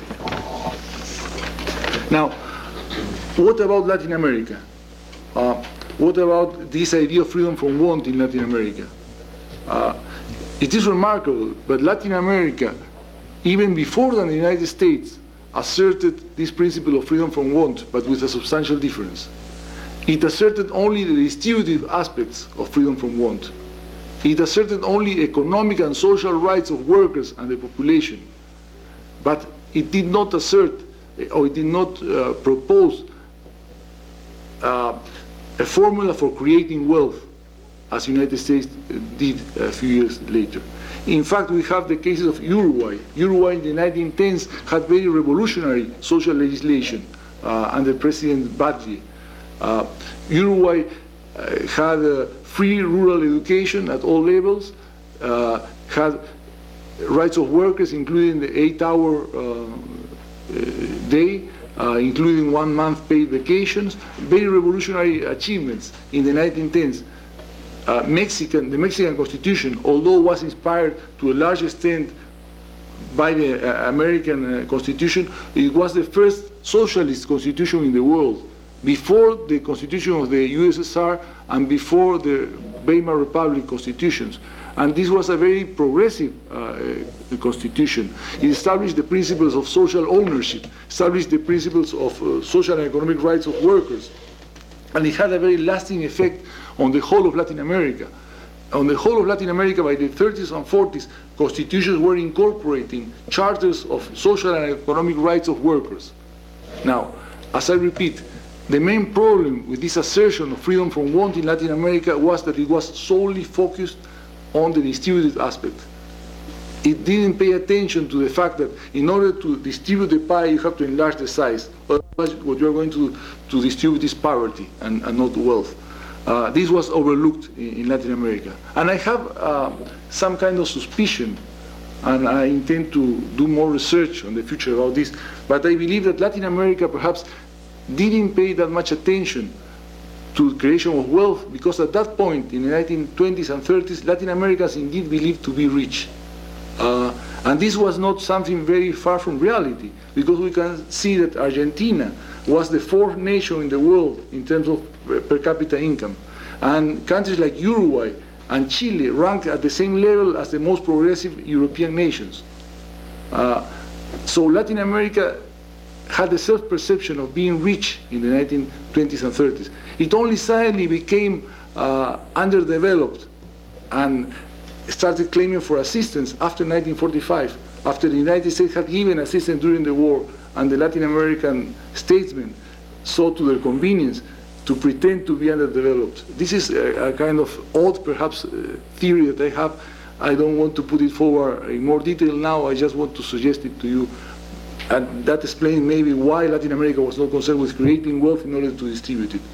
Now, what about Latin America? Uh, what about this idea of freedom from want in Latin America? Uh, it is remarkable, but Latin America, even before than the United States, asserted this principle of freedom from want, but with a substantial difference. It asserted only the distributive aspects of freedom from want. It asserted only economic and social rights of workers and the population. But it did not assert, or it did not uh, propose uh, a formula for creating wealth, as the United States did a few years later. In fact, we have the cases of Uruguay. Uruguay in the nineteen tens had very revolutionary social legislation uh, under President Batlle. Uh, Uruguay uh, had uh, free rural education at all levels, uh, had rights of workers, including the eight-hour uh, uh, day, uh, including one-month paid vacations, very revolutionary achievements in the nineteen tens. Uh, Mexican, the Mexican Constitution, although was inspired to a large extent by the uh, American uh, Constitution, it was the first socialist constitution in the world, before the constitution of the U S S R and before the Weimar Republic constitutions. And this was a very progressive uh, constitution. It established the principles of social ownership, established the principles of uh, social and economic rights of workers. And it had a very lasting effect on the whole of Latin America. On the whole of Latin America, by the thirties and forties, constitutions were incorporating charters of social and economic rights of workers. Now, as I repeat, the main problem with this assertion of freedom from want in Latin America was that it was solely focused on the distributive aspect. It didn't pay attention to the fact that in order to distribute the pie, you have to enlarge the size. Otherwise, what you're going to, to distribute is poverty and, and not wealth. Uh, this was overlooked in, in Latin America. And I have uh, some kind of suspicion, and I intend to do more research on the future about this, but I believe that Latin America perhaps didn't pay that much attention to the creation of wealth, because at that point, in the nineteen twenties and thirties, Latin Americans indeed believed to be rich. Uh, and this was not something very far from reality, because we can see that Argentina was the fourth nation in the world in terms of per capita income. And countries like Uruguay and Chile ranked at the same level as the most progressive European nations. Uh, so Latin America had a self-perception of being rich in the nineteen twenties and thirties. It only suddenly became uh, underdeveloped and started claiming for assistance after nineteen forty-five, after the United States had given assistance during the war, and the Latin American statesmen saw to their convenience to pretend to be underdeveloped. This is a, a kind of odd, perhaps, uh, theory that I have. I don't want to put it forward in more detail now. I just want to suggest it to you. And that explains maybe why Latin America was not concerned with creating wealth in order to distribute it.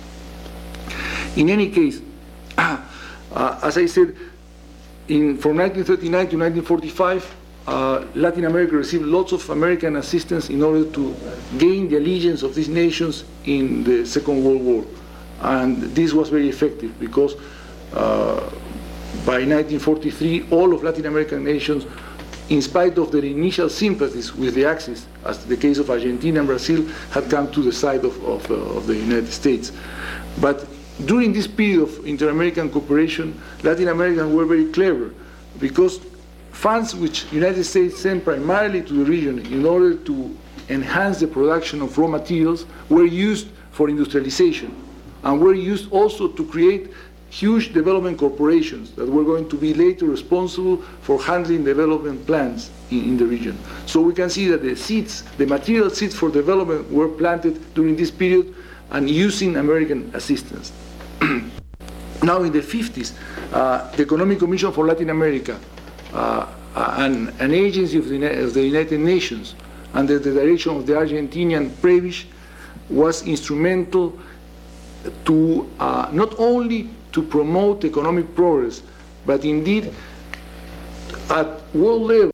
In any case, uh, as I said, in, from nineteen thirty-nine to nineteen forty-five, uh, Latin America received lots of American assistance in order to gain the allegiance of these nations in the Second World War. And this was very effective, because uh, by nineteen forty-three, all of Latin American nations, in spite of their initial sympathies with the Axis, as the case of Argentina and Brazil, had come to the side of, of, uh, of the United States. But during this period of inter-American cooperation, Latin Americans were very clever, because funds which the United States sent primarily to the region in order to enhance the production of raw materials were used for industrialization, and were used also to create huge development corporations that were going to be later responsible for handling development plans in, in the region. So we can see that the seeds, the material seeds for development, were planted during this period and using American assistance. Now in the fifties, uh, the Economic Commission for Latin America, uh, an, an agency of the, of the United Nations under the direction of the Argentinian Prebisch, was instrumental to uh, not only to promote economic progress, but indeed at world level,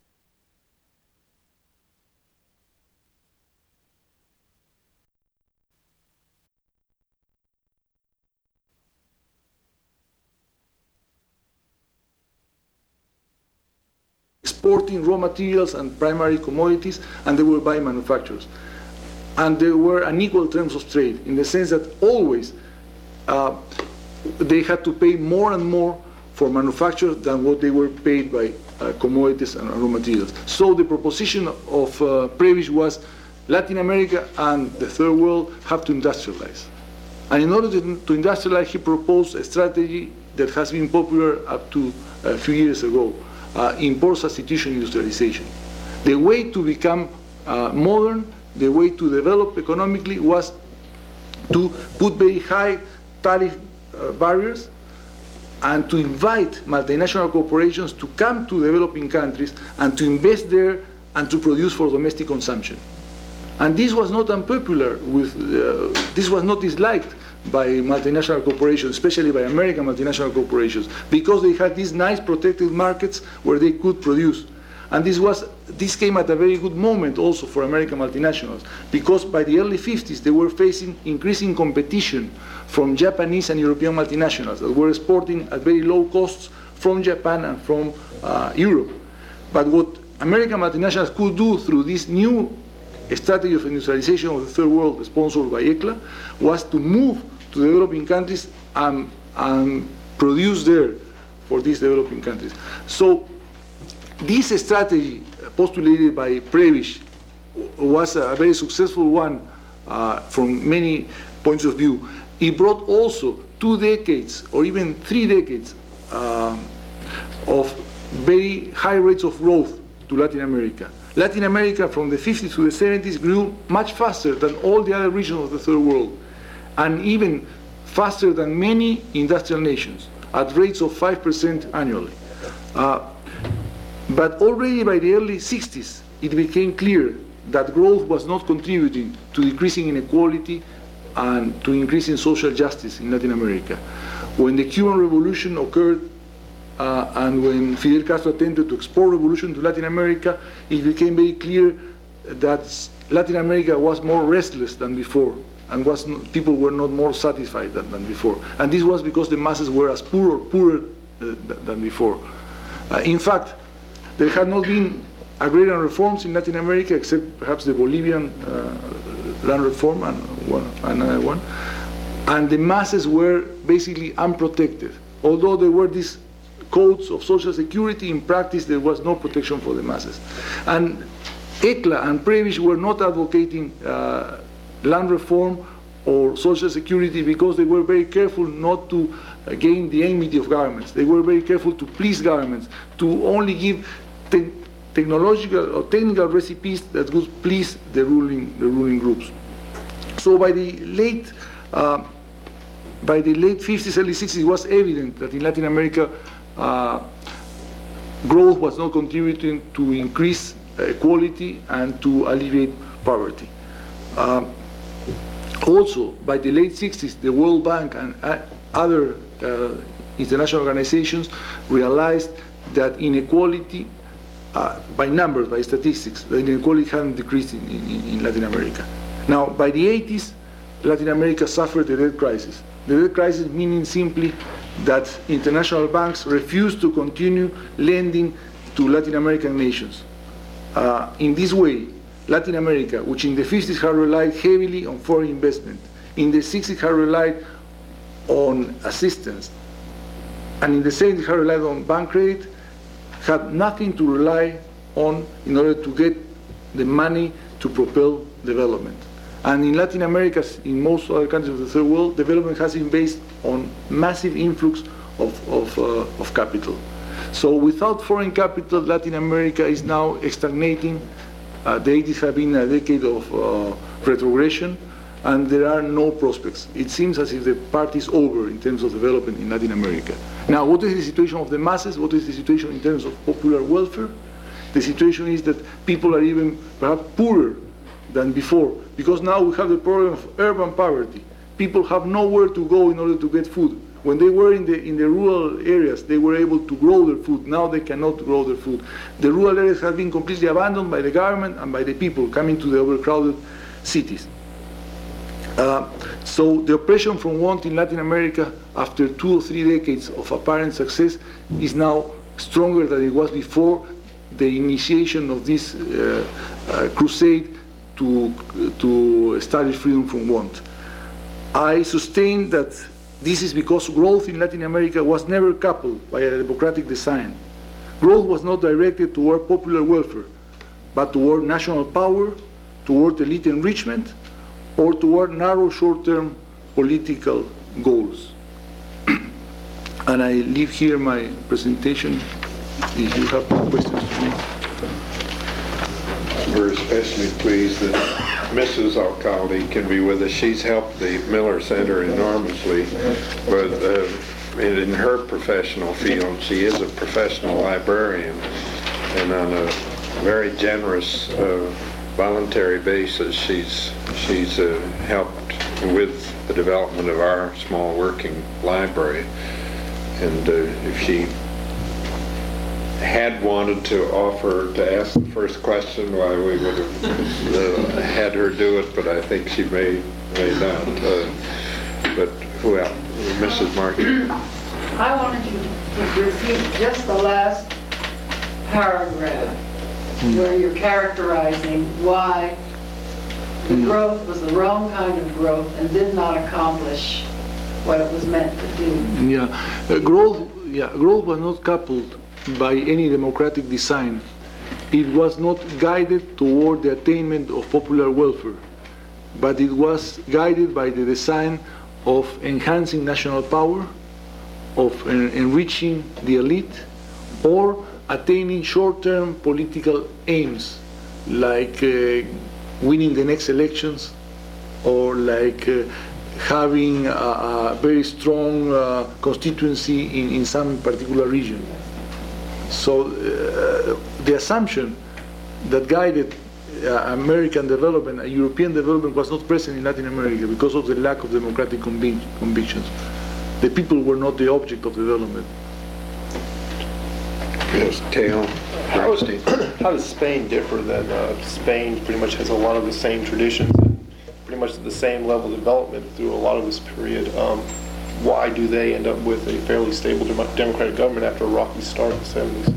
exporting raw materials and primary commodities, and they were buying manufacturers. And there were unequal terms of trade, in the sense that always uh, they had to pay more and more for manufacturers than what they were paid by uh, commodities and raw materials. So the proposition of uh, Prebisch was Latin America and the Third World have to industrialize. And in order to, to industrialize, he proposed a strategy that has been popular up to a few years ago, uh, import substitution industrialization. The way to become uh, modern, the way to develop economically, was to put very high tariff uh, barriers and to invite multinational corporations to come to developing countries and to invest there and to produce for domestic consumption. And this was not unpopular, with, uh, this was not disliked by multinational corporations, especially by American multinational corporations, because they had these nice protected markets where they could produce. And this was this came at a very good moment also for American multinationals, because by the early fifties they were facing increasing competition from Japanese and European multinationals that were exporting at very low costs from Japan and from uh, Europe. But what American multinationals could do through this new strategy of industrialization of the Third World, sponsored by E C L A, was to move to developing countries and, and produce there for these developing countries. So this strategy postulated by Prebisch was a very successful one uh, from many points of view. It brought also two decades or even three decades uh, of very high rates of growth to Latin America. Latin America from the fifties to the seventies grew much faster than all the other regions of the third world, and even faster than many industrial nations, at rates of five percent annually. Uh, but already by the early sixties, it became clear that growth was not contributing to decreasing inequality and to increasing social justice in Latin America. When the Cuban Revolution occurred, uh, and when Fidel Castro attempted to export revolution to Latin America, it became very clear that Latin America was more restless than before, and was not, people were not more satisfied than, than before. And this was because the masses were as poor or poorer uh, than before. Uh, in fact, there had not been agrarian reforms in Latin America, except perhaps the Bolivian uh, land reform and one, another one. And the masses were basically unprotected. Although there were these codes of social security, in practice there was no protection for the masses. And E C L A and Prebisch were not advocating uh, land reform or social security because they were very careful not to uh, gain the enmity of governments. They were very careful to please governments, to only give te technological or technical recipes that would please the ruling, the ruling groups. So by the late, uh, by the late fifties, early sixties, it was evident that in Latin America, uh, growth was not contributing to increase equality and to alleviate poverty. Uh, also, by the late sixties, the World Bank and uh, other uh, international organizations realized that inequality, uh, by numbers, by statistics, that inequality hadn't decreased in, in, in Latin America. Now, by the eighties, Latin America suffered the debt crisis. The debt crisis meaning simply that international banks refused to continue lending to Latin American nations. Uh, in this way, Latin America, which in the fifties had relied heavily on foreign investment, in the sixties had relied on assistance, and in the seventies had relied on bank credit, had nothing to rely on in order to get the money to propel development. And in Latin America, in most other countries of the third world, development has been based on massive influx of, of, uh, of capital. So without foreign capital, Latin America is now stagnating. Uh, the eighties have been a decade of uh, retrogression, and there are no prospects. It seems as if the party is over in terms of development in Latin America. Now, what is the situation of the masses? What is the situation in terms of popular welfare? The situation is that people are even perhaps poorer than before, because now we have the problem of urban poverty. People have nowhere to go in order to get food. When they were in the, in the rural areas, they were able to grow their food. Now they cannot grow their food. The rural areas have been completely abandoned by the government and by the people coming to the overcrowded cities. Uh, so the oppression from want in Latin America, after two or three decades of apparent success, is now stronger than it was before the initiation of this uh, uh, crusade to, to establish freedom from want. I sustain that this is because growth in Latin America was never coupled by a democratic design. Growth was not directed toward popular welfare, but toward national power, toward elite enrichment, or toward narrow short-term political goals. And I leave here my presentation if you have questions for me. We're especially pleased that Missus Alcalde can be with us. She's helped the Miller Center enormously, but uh, in her professional field, she is a professional librarian, and on a very generous uh, voluntary basis, she's she's uh, helped with the development of our small working library. And uh, if she had wanted to offer to ask the first question, why we would have uh, had her do it, but I think she may may not. Uh, but who else? Missus Markey. I wanted you to repeat just the last paragraph where you're characterizing why the growth was the wrong kind of growth and did not accomplish what it was meant to do. Yeah, uh, growth yeah, growth was not coupled by any democratic design. It was not guided toward the attainment of popular welfare, but it was guided by the design of enhancing national power, of en- enriching the elite, or attaining short-term political aims, like uh, winning the next elections, or like uh, having a, a very strong uh, constituency in, in some particular region. So uh, the assumption that guided uh, American development, uh, European development, was not present in Latin America because of the lack of democratic convic- convictions. The people were not the object of development. Yes, Teo, How, is, Bernstein. how does Spain differ then? Uh, Spain pretty much has a lot of the same traditions and pretty much the same level of development through a lot of this period. Um, why do they end up with a fairly stable dem- democratic government after a rocky start in the seventies?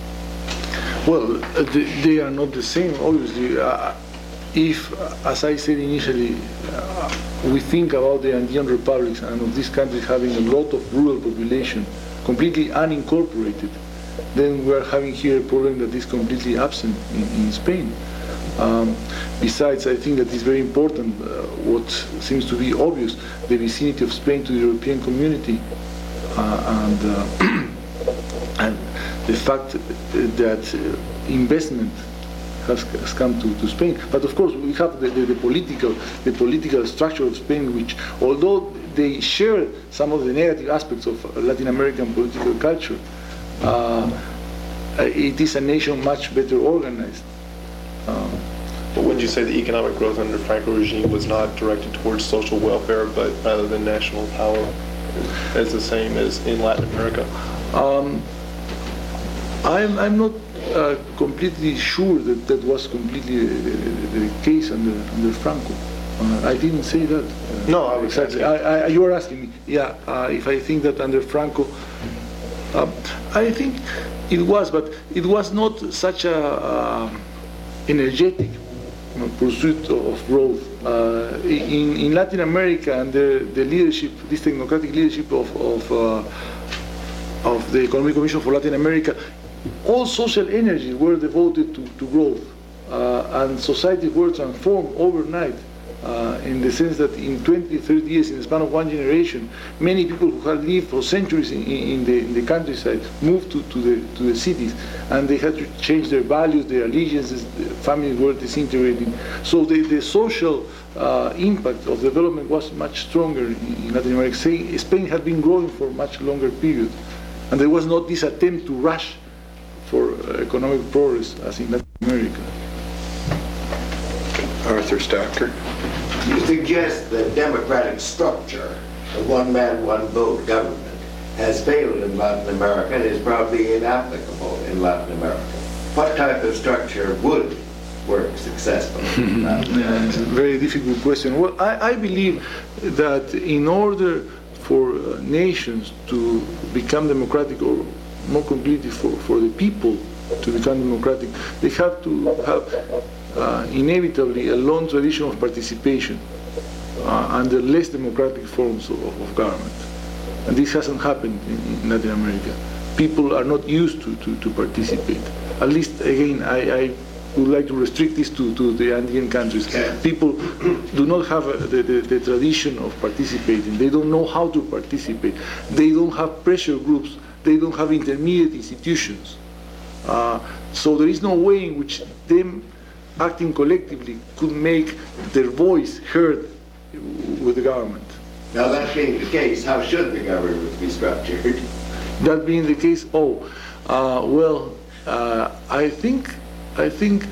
Well, uh, they, they are not the same, obviously. Uh, if, uh, as I said initially, uh, we think about the Andean republics and of these countries having a lot of rural population, completely unincorporated, then we are having here a problem that is completely absent in, in Spain. Um, besides, I think that it's very important, uh, what seems to be obvious, the vicinity of Spain to the European community, uh, and, uh, and the fact that uh, investment has, has come to, to Spain. But of course, we have the, the, the political the political structure of Spain, which, although they share some of the negative aspects of Latin American political culture, uh, it is a nation much better organized. Um, But would you say the economic growth under the Franco regime was not directed towards social welfare, but rather than national power, as the same as in Latin America? Um, I'm, I'm not uh, completely sure that that was completely the, the, the case under, under Franco. Uh, I didn't say that. Uh, No, I was exactly. asking. I, I, you were asking me, yeah, uh, if I think that under Franco, uh, I think it was, but it was not such a uh, energetic you know, pursuit of growth. Uh, in, in Latin America, and the, the leadership, this technocratic leadership of, of, uh, of the Economic Commission for Latin America, all social energies were devoted to, to growth, uh, and societies were transformed overnight. Uh, in the sense that in twenty, thirty years, in the span of one generation, many people who had lived for centuries in, in, the, in the countryside moved to, to, the, to the cities, and they had to change their values, their allegiances, the families were disintegrating. So the, the social uh, impact of development was much stronger in, in Latin America. Say, Spain had been growing for a much longer period, and there was not this attempt to rush for uh, economic progress as in Latin America. Arthur Stocker. You suggest that democratic structure, the one-man, one-vote government, has failed in Latin America and is probably inapplicable in Latin America. What type of structure would work successfully in Latin Yeah, America? it's a very difficult question. Well, I, I believe that in order for uh, nations to become democratic, or more completely for, for the people to become democratic, they have to have uh, inevitably a long tradition of participation uh, under less democratic forms of, of government. And this hasn't happened in, in Latin America. People are not used to, to, to participate. At least, again, I, I would like to restrict this to, to the Andean countries. People do not have a, the, the, the tradition of participating. They don't know how to participate. They don't have pressure groups. They don't have intermediate institutions. Uh, so there is no way in which them acting collectively could make their voice heard with the government. Now, that being the case, how should the government be structured? That being the case, oh, uh, well, uh, I think, I think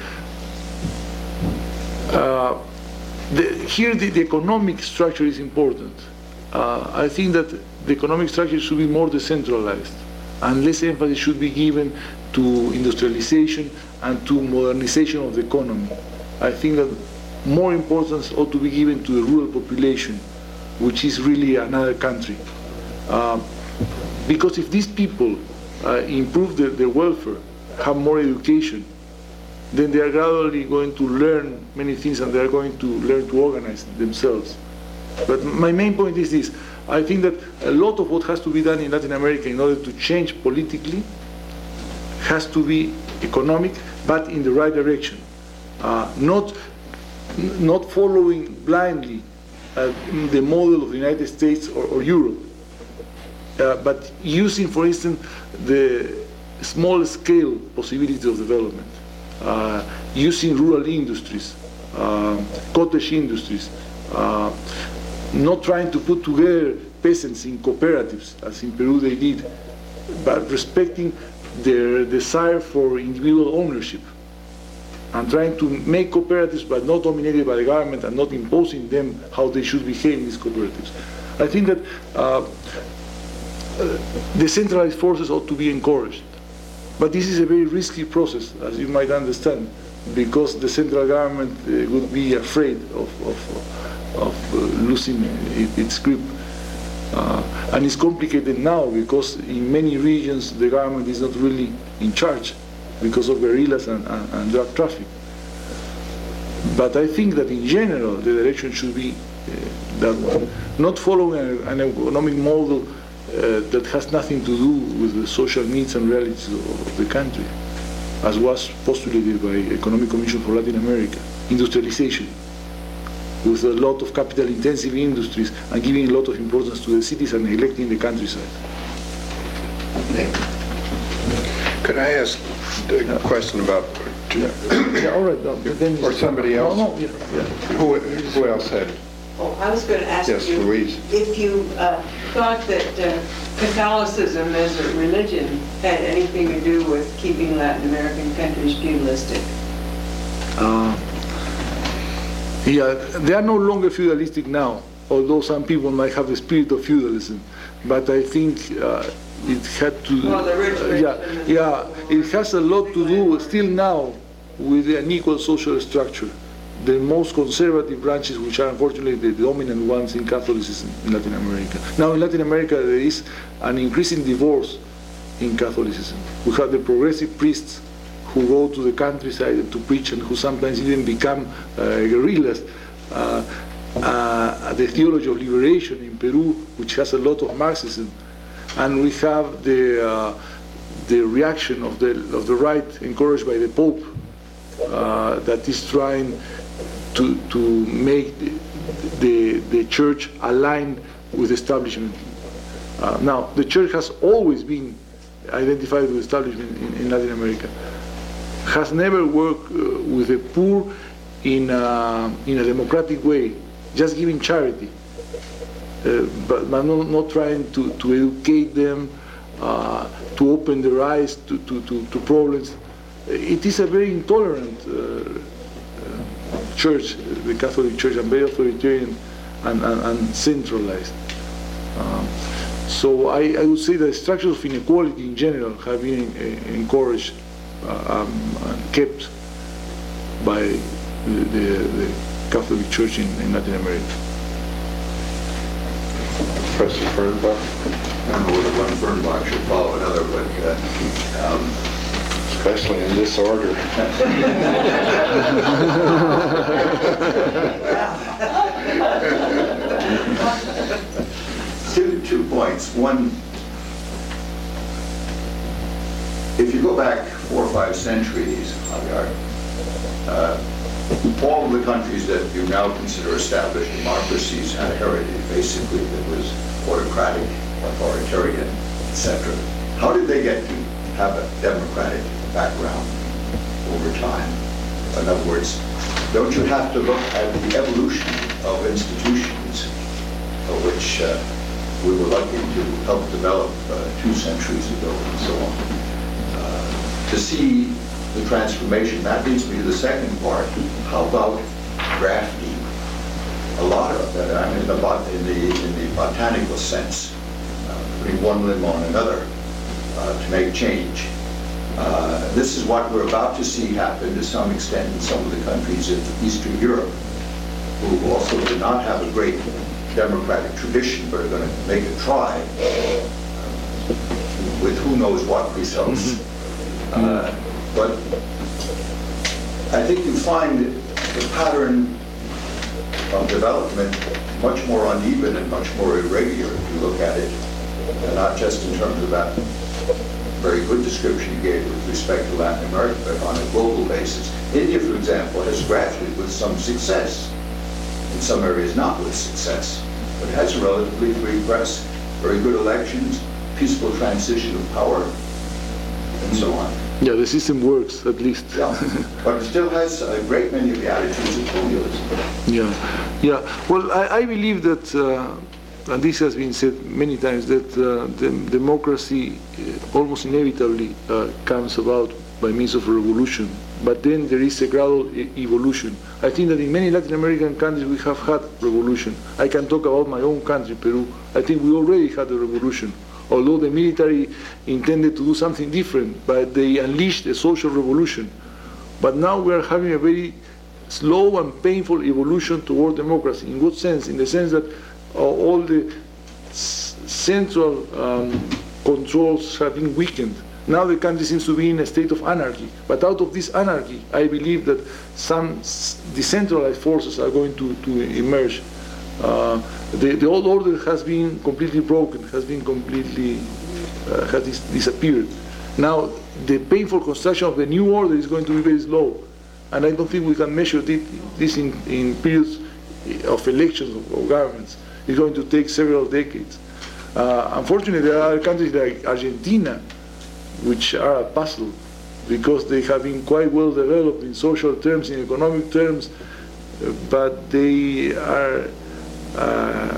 uh, the, here the, the economic structure is important. Uh, I think that the economic structure should be more decentralized, and less emphasis should be given to industrialization and to modernization of the economy. I think that more importance ought to be given to the rural population, which is really another country. Uh, because if these people uh, improve their, their welfare, have more education, then they are gradually going to learn many things, and they are going to learn to organize themselves. But my main point is this. I think that a lot of what has to be done in Latin America in order to change politically has to be economic, but in the right direction. Uh, not, not following blindly uh, the model of the United States or, or Europe, uh, but using, for instance, the small-scale possibilities of development, uh, using rural industries, uh, cottage industries, uh, not trying to put together peasants in cooperatives, as in Peru they did, but respecting their desire for individual ownership, and trying to make cooperatives but not dominated by the government and not imposing them how they should behave in these cooperatives. I think that uh, uh, decentralized forces ought to be encouraged. But this is a very risky process, as you might understand, because the central government uh, would be afraid of, of, of uh, losing it, its grip. Uh, and it's complicated now because in many regions the government is not really in charge because of guerrillas and, and, and drug traffic. But I think that in general the direction should be uh, that one, not following an, an economic model uh, that has nothing to do with the social needs and realities of, of the country, as was postulated by Economic Commission for Latin America, industrialization, with a lot of capital-intensive industries and giving a lot of importance to the cities and neglecting the countryside. Could I ask a question about, Yeah, yeah all right. No, then or somebody else? No, no, yeah, yeah. Who, who else had? Oh, I was going to ask Yes, you Louise. if you uh, thought that uh, Catholicism as a religion had anything to do with keeping Latin American countries feudalistic. Uh, yeah, they are no longer feudalistic now, although some people might have the spirit of feudalism. But I think uh, it had to. Well, the rich, uh, rich yeah, and the- yeah, it has a lot to do still now with the unequal social structure. The most conservative branches, which are unfortunately the dominant ones in Catholicism in Latin America. Now in Latin America there is an increasing divorce in Catholicism. We have the progressive priests who go to the countryside to preach and who sometimes even become uh, guerrillas. Uh, uh, the theology of liberation in Peru, which has a lot of Marxism. And we have the, uh, the reaction of the, of the right encouraged by the Pope uh, that is trying to, to make the, the, the church align with establishment. Uh, now, the church has always been identified with establishment in, in Latin America, has never worked uh, with the poor in a, in a democratic way, just giving charity, uh, but, but not, not trying to, to educate them, uh, to open their eyes to, to, to, to problems. It is a very intolerant uh, uh, church, the Catholic Church, and very authoritarian and, and, and centralized. Um, so I, I would say that structures of inequality in general have been uh, encouraged uh, um, and kept by the, the, the Catholic Church in, in Latin America. Professor Fernbach? I don't know whether one Fernbach should follow another, but uh, um, Especially in this order. two, two points. One, if you go back four or five centuries, Javier, uh, all of the countries that you now consider established democracies had a heritage, basically, that was autocratic, authoritarian, et cetera. How did they get to have a democratic background over time? In other words, don't you have to look at the evolution of institutions, of which uh, we were lucky to help develop uh, two centuries ago and so on, uh, to see the transformation? That leads me to the second part. How about grafting? A lot of that, I mean, the bot, in the in the botanical sense, uh, putting one limb on another uh, to make change. Uh, this is what we're about to see happen to some extent in some of the countries in Eastern Europe, who also do not have a great democratic tradition, but are going to make a try uh, with who knows what results. Uh, but I think you find the pattern of development much more uneven and much more irregular if you look at it, and not just in terms of that very good description you gave with respect to Latin America, but on a global basis. India, for example, has graduated with some success, in some areas not with success, but it has a relatively free press, very good elections, peaceful transition of power, and so on. Yeah, the system works, at least. Yeah, but it still has a great many of the attitudes of colonialism. Yeah, yeah. Well, I, I believe that, uh, and this has been said many times, that uh, the democracy uh, almost inevitably uh, comes about by means of a revolution. But then there is a gradual e evolution. I think that in many Latin American countries we have had revolution. I can talk about my own country, Peru. I think we already had a revolution. Although the military intended to do something different, but they unleashed a social revolution. But now we are having a very slow and painful evolution toward democracy. In what sense? In the sense that uh, all the central um, controls have been weakened. Now the country seems to be in a state of anarchy. But out of this anarchy, I believe that some decentralized forces are going to, to emerge. Uh, the, the old order has been completely broken, has been completely, uh, has dis disappeared. Now, the painful construction of the new order is going to be very slow. And I don't think we can measure this in, in periods of elections of, of governments. It's going to take several decades. Uh, unfortunately, there are countries like Argentina, which are a puzzle, because they have been quite well developed in social terms, in economic terms, uh, but they are uh,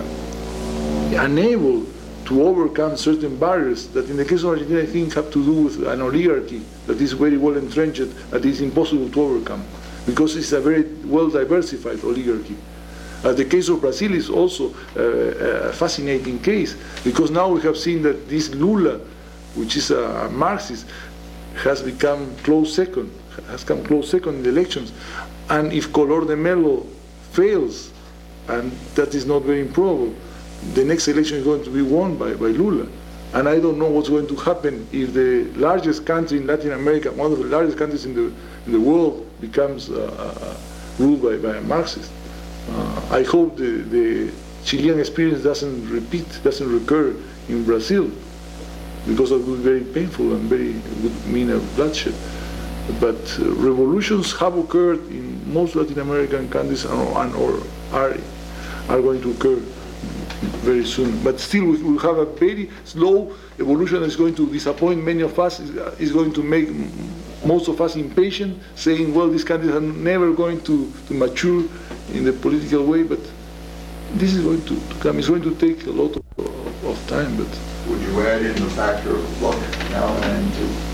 unable to overcome certain barriers that in the case of Argentina I think have to do with an oligarchy that is very well entrenched, that is impossible to overcome, because it's a very well diversified oligarchy. Uh, the case of Brazil is also uh, a fascinating case, because now we have seen that this Lula, which is a Marxist, has become close second, has come close second in the elections. And if Color de Mello fails, and that is not very improbable, the next election is going to be won by, by Lula. And I don't know what's going to happen if the largest country in Latin America, one of the largest countries in the, in the world, becomes uh, uh, ruled by, by a Marxist. Uh, I hope the, the Chilean experience doesn't repeat, doesn't recur in Brazil, because it would be very painful and very would mean a bloodshed. But uh, revolutions have occurred in most Latin American countries and, and or are, are going to occur very soon. But still we will have a very slow evolution that is going to disappoint many of us, is going to make most of us impatient, saying, well, these countries are never going to, to mature in the political way, but this is going to, to come. It's going to take a lot of, of time. But would you add in the factor of luck now and then too?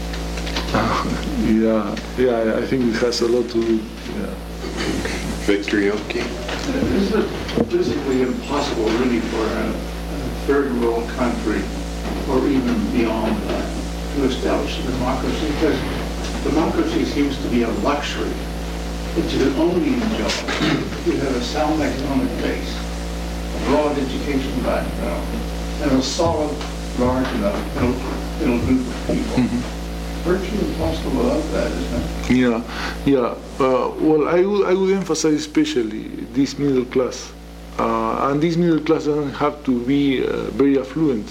Uh, yeah, yeah, I think it has a lot to do. Yeah. Victor Yoki. Is it physically impossible, really, for a, a third world country, or even beyond that, to establish a democracy? Because democracy seems to be a luxury that you can only enjoy if you have a sound economic base, a broad education background, and a solid, large enough middle, middle group of people. Mm-hmm. Virtually impossible without that, isn't it? Yeah, yeah. Uh, well, I would, I would emphasize especially this middle class. Uh, and this middle class doesn't have to be uh, very affluent,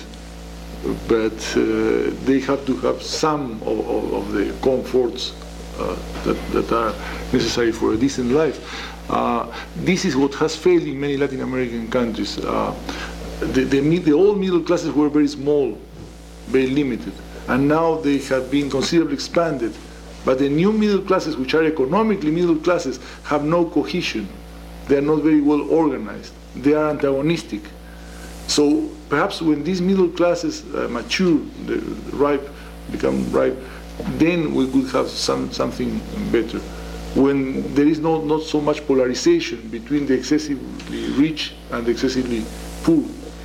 but uh, they have to have some of, of, of the comforts uh, that, that are necessary for a decent life. Uh, this is what has failed in many Latin American countries. Uh, the, the, the old middle classes were very small, very limited. And now they have been considerably expanded. But the new middle classes, which are economically middle classes, have no cohesion. They are not very well organized. They are antagonistic. So perhaps when these middle classes uh, mature, the ripe, become ripe, then we could have some, something better. When there is no, not so much polarization between the excessively rich and the excessively poor.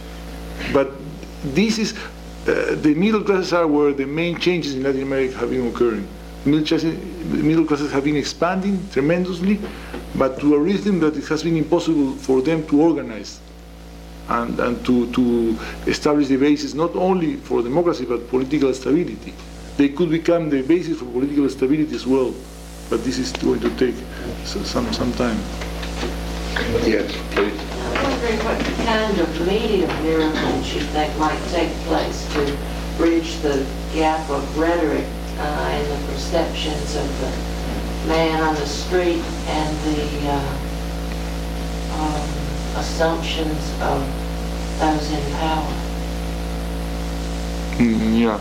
But this is, Uh, the middle classes are where the main changes in Latin America have been occurring. Middle classes, middle classes have been expanding tremendously, but to a rhythm that it has been impossible for them to organize and, and to, to establish the basis not only for democracy but political stability. They could become the basis for political stability as well, but this is going to take some, some time. Yes, please. I'm wondering what kind of media miracles you think might take place to bridge the gap of rhetoric uh, and the perceptions of the man on the street and the uh, um, assumptions of those in power. Mm, yeah.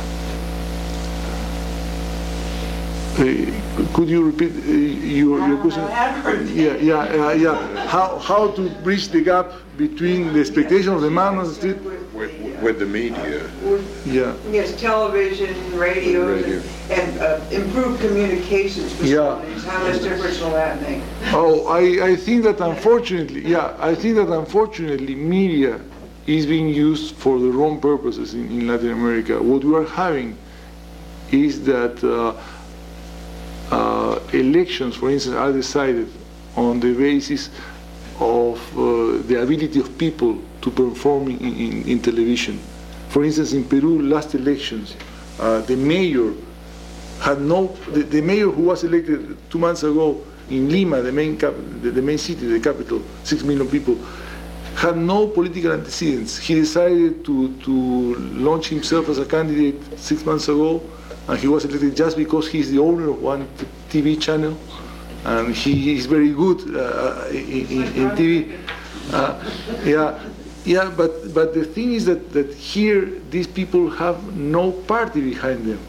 Uh, could you repeat uh, your, your question? Yeah, yeah, uh, yeah. How how to bridge the gap between the expectation of the man on the street? With, with the media. Yeah. Yes, television, radio, Radio. and uh, improved communications Yeah. facilities. How much difference will that make? Oh, I, I think that unfortunately, yeah, I think that unfortunately media is being used for the wrong purposes in, in Latin America. What we are having is that uh, uh, elections, for instance, are decided on the basis of uh, the ability of people to perform in, in, in television. For instance, in Peru, last elections, uh, the mayor had no, the, the mayor who was elected two months ago in Lima, the main, cap, the, the main city, the capital, six million people, had no political antecedents. He decided to, to launch himself as a candidate six months ago, and he was elected just because he's the owner of one T V channel, and he is very good uh, in, in, in T V. Uh, yeah, yeah, but but the thing is that, that here these people have no party behind them,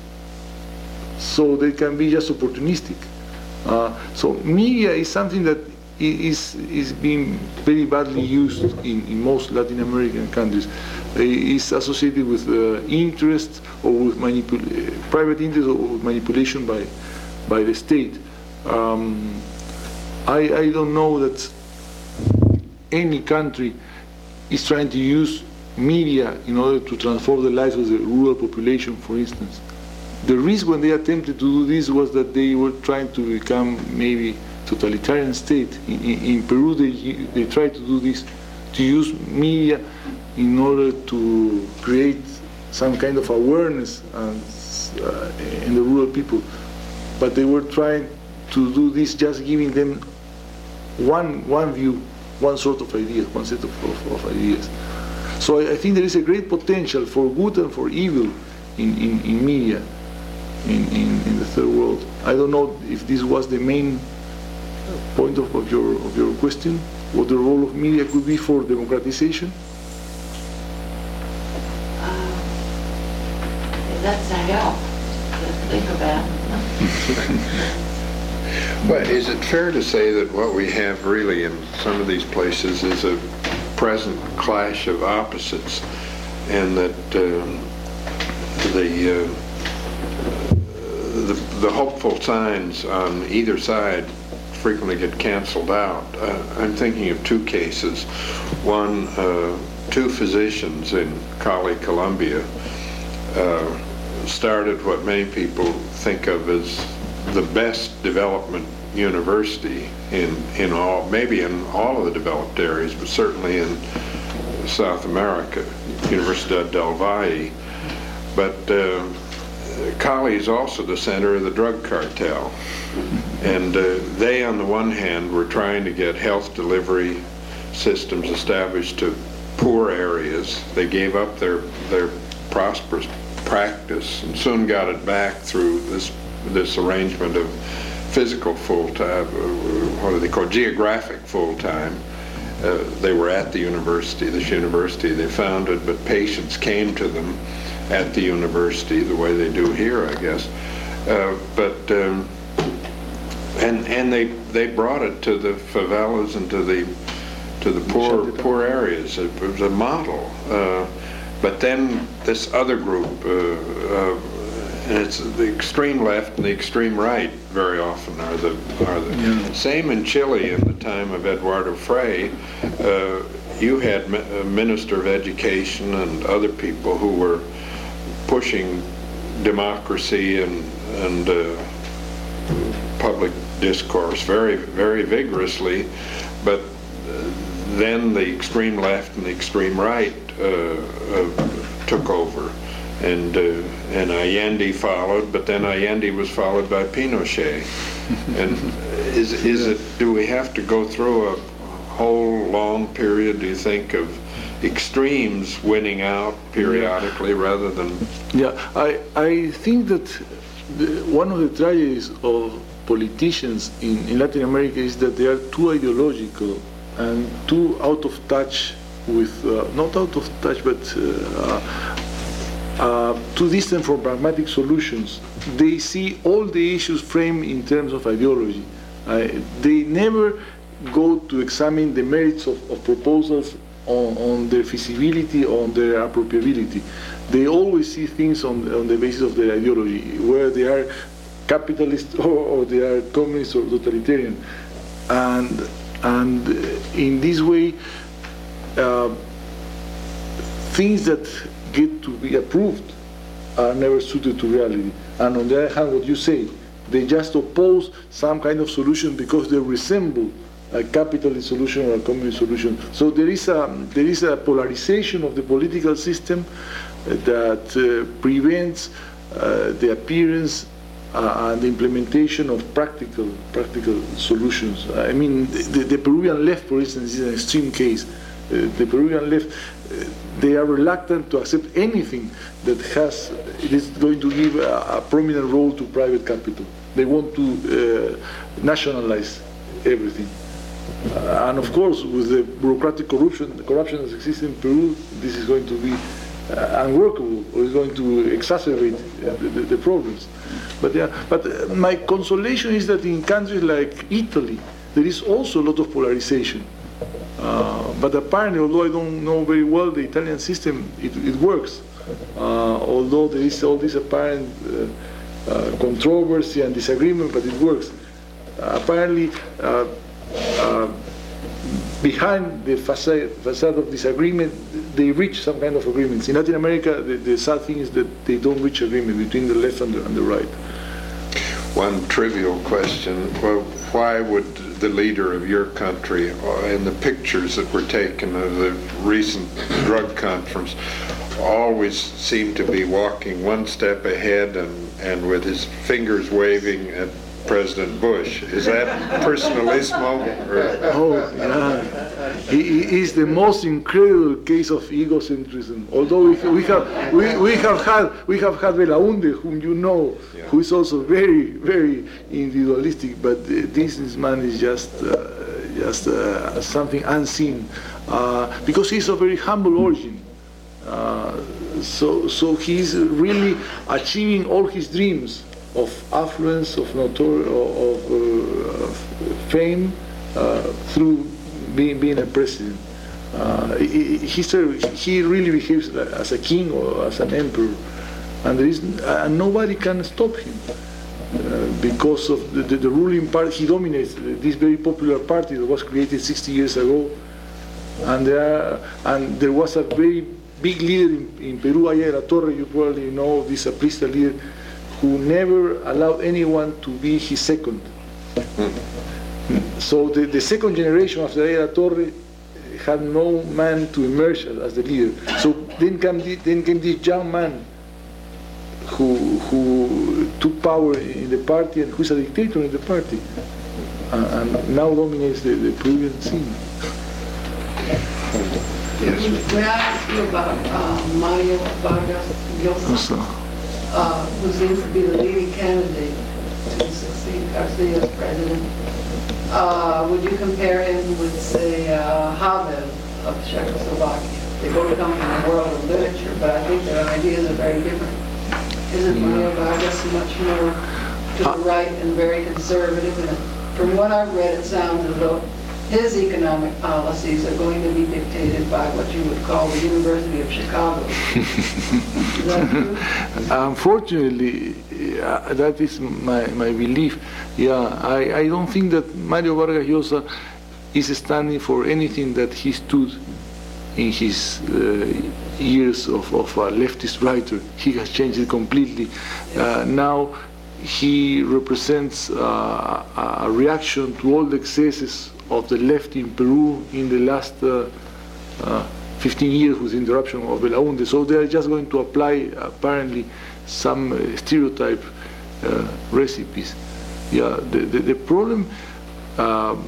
so they can be just opportunistic. Uh, so media is something that is is being very badly used in, in most Latin American countries. It's associated with uh, interest or with manipul- uh, private interest or with manipulation by by the state. Um, I, I don't know that any country is trying to use media in order to transform the lives of the rural population, for instance. The risk when they attempted to do this was that they were trying to become maybe totalitarian state. In, in, in Peru, they, they tried to do this, to use media in order to create some kind of awareness and, uh, in the rural people. But they were trying to do this just giving them one one view, one sort of ideas, one set of, of, of ideas. So I, I think there is a great potential for good and for evil in, in, in media in, in, in the third world. I don't know if this was the main point of, of your of your question, what the role of media could be for democratization. Uh, that's a help to think about. Well, is it fair to say that what we have really in some of these places is a present clash of opposites, and that uh, the, uh, the the hopeful signs on either side frequently get canceled out? Uh, I'm thinking of two cases. One, uh, two physicians in Cali, Colombia, uh, started what many people think of as the best development university in in all, maybe in all of the developed areas, but certainly in South America, Universidad del Valle. But uh, Cali is also the center of the drug cartel, and uh, they, on the one hand, were trying to get health delivery systems established to poor areas. They gave up their their prosperous practice and soon got it back through this this arrangement of physical full-time, what do they call, geographic full-time. Uh, they were at the university, this university they founded, but patients came to them at the university the way they do here, I guess. Uh, but um, and and they they brought it to the favelas and to the to the poor poor areas. It was a model. Uh, but then this other group. Uh, uh, And it's the extreme left and the extreme right very often are the are the yeah. Same in Chile in the time of Eduardo Frei. Uh, you had a minister of education and other people who were pushing democracy and and uh, public discourse very very vigorously, but then the extreme left and the extreme right uh, uh, took over. And uh, and Allende followed, but then Allende was followed by Pinochet. And is is it? Do we have to go through a whole long period, do you think, of extremes winning out periodically rather than... Yeah, I, I think that the, one of the tragedies of politicians in, in Latin America is that they are too ideological and too out of touch with, uh, not out of touch, but uh, uh, too distant from pragmatic solutions. They see all the issues framed in terms of ideology. Uh, they never go to examine the merits of, of proposals on, on their feasibility, on their appropriability. They always see things on, on the basis of their ideology, where they are capitalist or, or they are communist or totalitarian. And, and in this way, uh, things that get to be approved are never suited to reality. And on the other hand, what you say, they just oppose some kind of solution because they resemble a capitalist solution or a communist solution. So there is a, there is a polarization of the political system that uh, prevents uh, the appearance uh, and the implementation of practical practical solutions. I mean, the, the Peruvian left, for instance, is an extreme case. Uh, the Peruvian left, uh, they are reluctant to accept anything that has it is going to give a, a prominent role to private capital. They want to uh, nationalize everything. Uh, and of course, with the bureaucratic corruption, the corruption that exists in Peru, this is going to be uh, unworkable, or is going to exacerbate uh, the, the, the problems. But yeah, but uh, my consolation is that in countries like Italy, there is also a lot of polarization. Uh, but apparently, although I don't know very well the Italian system, it, it works. Uh, although there is all this apparent uh, uh, controversy and disagreement, but it works. Uh, apparently, uh, uh, behind the facade, facade of disagreement, they reach some kind of agreements. In Latin America, the, the sad thing is that they don't reach agreement between the left and the, and the right. One trivial question, well, why would the leader of your country, in the pictures that were taken of the recent drug conference, always seem to be walking one step ahead and, and with his fingers waving at President Bush? Is that personalismo? Or? Oh, yeah. He, he is the most incredible case of egocentrism. Although we, we have we, we have had we have had Belaunde, whom you know, yeah, who is also very very individualistic. But this man is just uh, just uh, something unseen, uh, because he's of very humble origin. Uh, so so he's really achieving all his dreams of affluence, of notoriety, of, uh, of fame uh, through being, being a president. Uh, he, he, he really behaves as a king or as an emperor, and there is uh, nobody can stop him uh, because of the, the, the ruling party. He dominates this very popular party that was created sixty years ago, and there, are, and there was a very big leader in, in Peru, Aya de la Torre. You probably know this Aprista leader, who never allowed anyone to be his second. Mm-hmm. So the, the second generation after Aya de la Torre had no man to emerge as, as the leader. So then came, then came this young man who, who took power in the party and who's a dictator in the party, uh, and now dominates the, the Peruvian scene. Yes. May I ask you about uh, Mario Vargas Llosa? Uh, who seems to be the leading candidate to succeed Garcia as president. Uh, would you compare him with, say, uh, Havel of Czechoslovakia? They both come from the world of literature, but I think their ideas are very different. Isn't Mario Vargas much more to the right and very conservative? And from what I've read, it sounds as though his economic policies are going to be dictated by what you would call the University of Chicago. Is that true? Unfortunately, uh, that is my, my belief. Yeah, I, I don't think that Mario Vargas Llosa is standing for anything that he stood in his uh, years of, of a leftist writer. He has changed it completely. Uh, now he represents uh, a reaction to all the excesses of the left in Peru in the last uh, uh, fifteen years with the interruption of Belaunde. So they are just going to apply apparently some uh, stereotype uh, recipes. Yeah, the, the, the problem uh,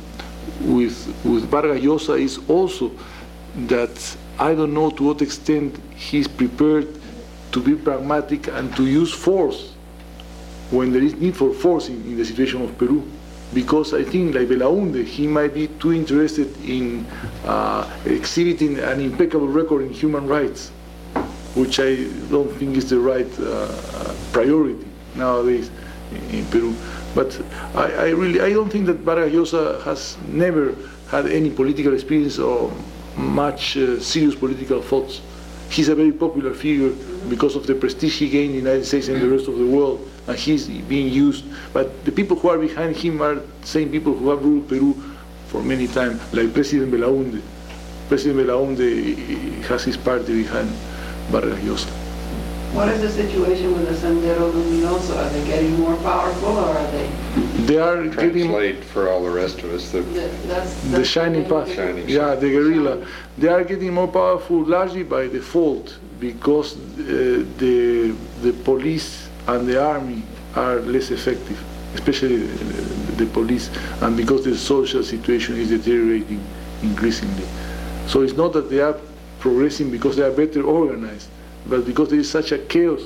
with with Vargas Llosa is also that I don't know to what extent he's prepared to be pragmatic and to use force when there is need for force in, in the situation of Peru. Because I think, like Belaunde, he might be too interested in uh, exhibiting an impeccable record in human rights, which I don't think is the right uh, priority nowadays in, in Peru. But I, I really, I don't think that Vargas Llosa has never had any political experience or much uh, serious political thoughts. He's a very popular figure because of the prestige he gained in the United States and the rest of the world, and he's being used. But the people who are behind him are the same people who have ruled Peru for many times, like President Belaunde. President Belaunde has his party behind Vargas Llosa. What is the situation with the Sendero Luminoso? Are they getting more powerful, or are they? They are getting Translate for all the rest of us. The, the- That's, the that's Shining Path. Shining Yeah, the guerrilla. They are getting more powerful largely by default because uh, the the police and the army are less effective, especially the, the police, and because the social situation is deteriorating increasingly. So it's not that they are progressing because they are better organized, but because there is such a chaos.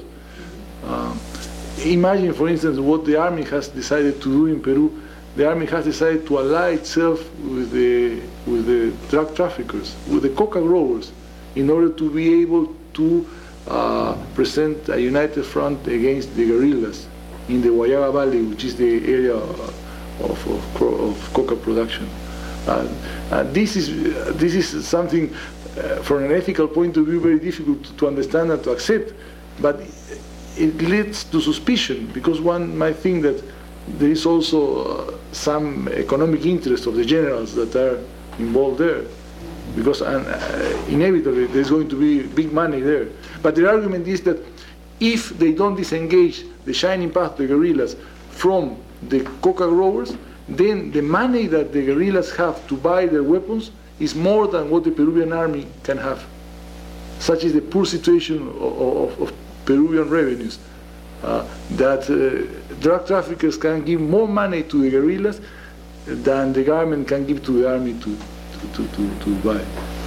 Um, imagine, for instance, what the army has decided to do in Peru. The army has decided to ally itself with the with the drug traffickers, with the coca growers, in order to be able to uh, present a united front against the guerrillas in the Guayaga Valley, which is the area of, of, of coca production. Uh, uh, this is uh, this is something, uh, from an ethical point of view, very difficult to understand and to accept, but it leads to suspicion, because one might think that there is also uh, some economic interest of the generals that are involved there, because uh, inevitably there's going to be big money there. But the argument is that if they don't disengage the Shining Path, the guerrillas, from the coca growers, then the money that the guerrillas have to buy their weapons is more than what the Peruvian army can have. Such is the poor situation of, of, of Peruvian revenues, uh, that uh, drug traffickers can give more money to the guerrillas than the government can give to the army to, to, to, to, to buy.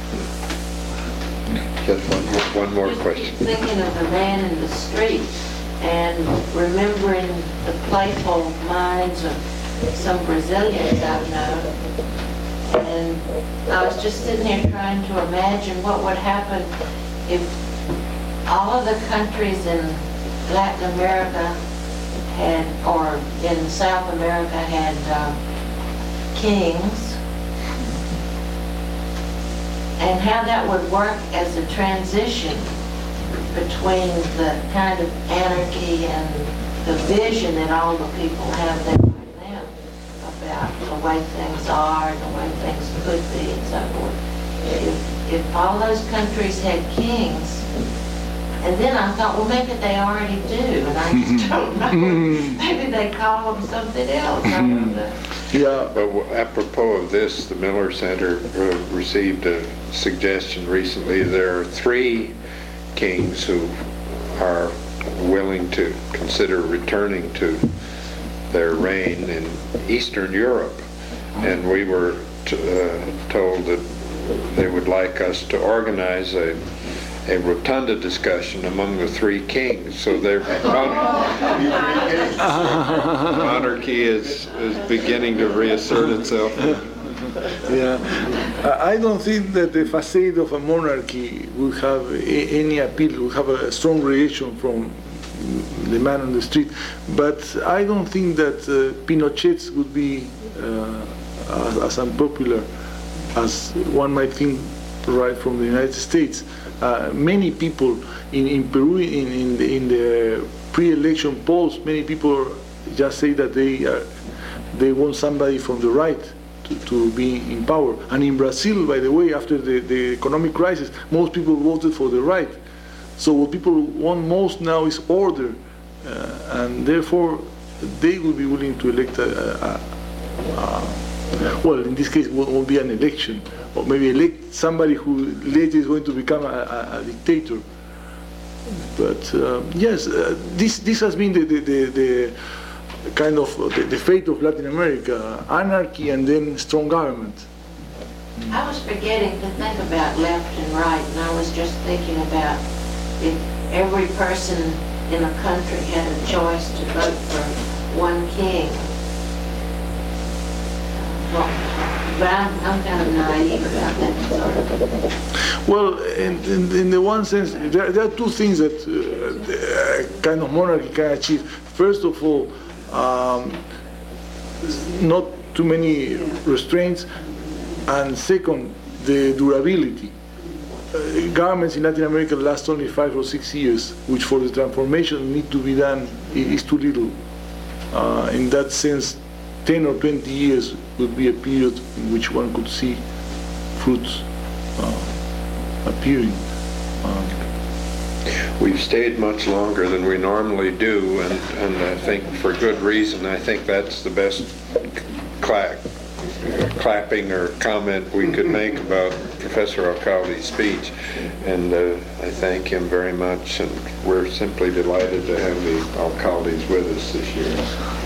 Just one more, one more Just question. Thinking of the man in the street and remembering the playful minds of some Brazilians I've known. And I was just sitting here trying to imagine what would happen if all of the countries in Latin America had, or in South America had um, kings, and how that would work as a transition between the kind of anarchy and the vision that all the people have there right now about the way things are and the way things could be and so forth. If, if all those countries had kings, and then I thought, well, maybe they already do, and I just don't know. Maybe they call them something else. I don't know. Yeah. But w- apropos of this, the Miller Center uh, received a suggestion recently. There are three kings who are willing to consider returning to their reign in Eastern Europe. And we were t- uh, told that they would like us to organize a a rotunda discussion among the three kings, so their mon- monarchy is, is beginning to reassert itself. Yeah, I I don't think that the facade of a monarchy will have a, any appeal, will have a strong reaction from the man on the street. But I don't think that uh, Pinochet's would be uh, as, as unpopular as one might think right from the United States. Uh, many people in, in Peru, in, in the, in the pre-election polls, many people just say that they are, they want somebody from the right to, to be in power. And in Brazil, by the way, after the, the economic crisis, most people voted for the right. So what people want most now is order, uh, and therefore they will be willing to elect a, a, a, well, in this case, it won't be an election, or maybe elect somebody who later is going to become a, a, a dictator. But uh, yes, uh, this this has been the the, the, the kind of the, the fate of Latin America, anarchy and then strong government. I was forgetting to think about left and right, and I was just thinking about if every person in a country had a choice to vote for one king. Well, but I'm, I'm kind of naive about that sort of. Well, in, in, in the one sense, there, there are two things that uh, kind of monarchy can achieve. First of all, um, not too many restraints, and second, the durability. Uh, governments in Latin America last only five or six years, which for the transformation need to be done is too little. Uh, in that sense, ten or twenty years would be a period in which one could see fruits uh, appearing. Um, We've stayed much longer than we normally do, and, and I think for good reason. I think that's the best clap, clapping or comment we could make about Professor Alcalde's speech. And uh, I thank him very much, and we're simply delighted to have the Alcaldes with us this year.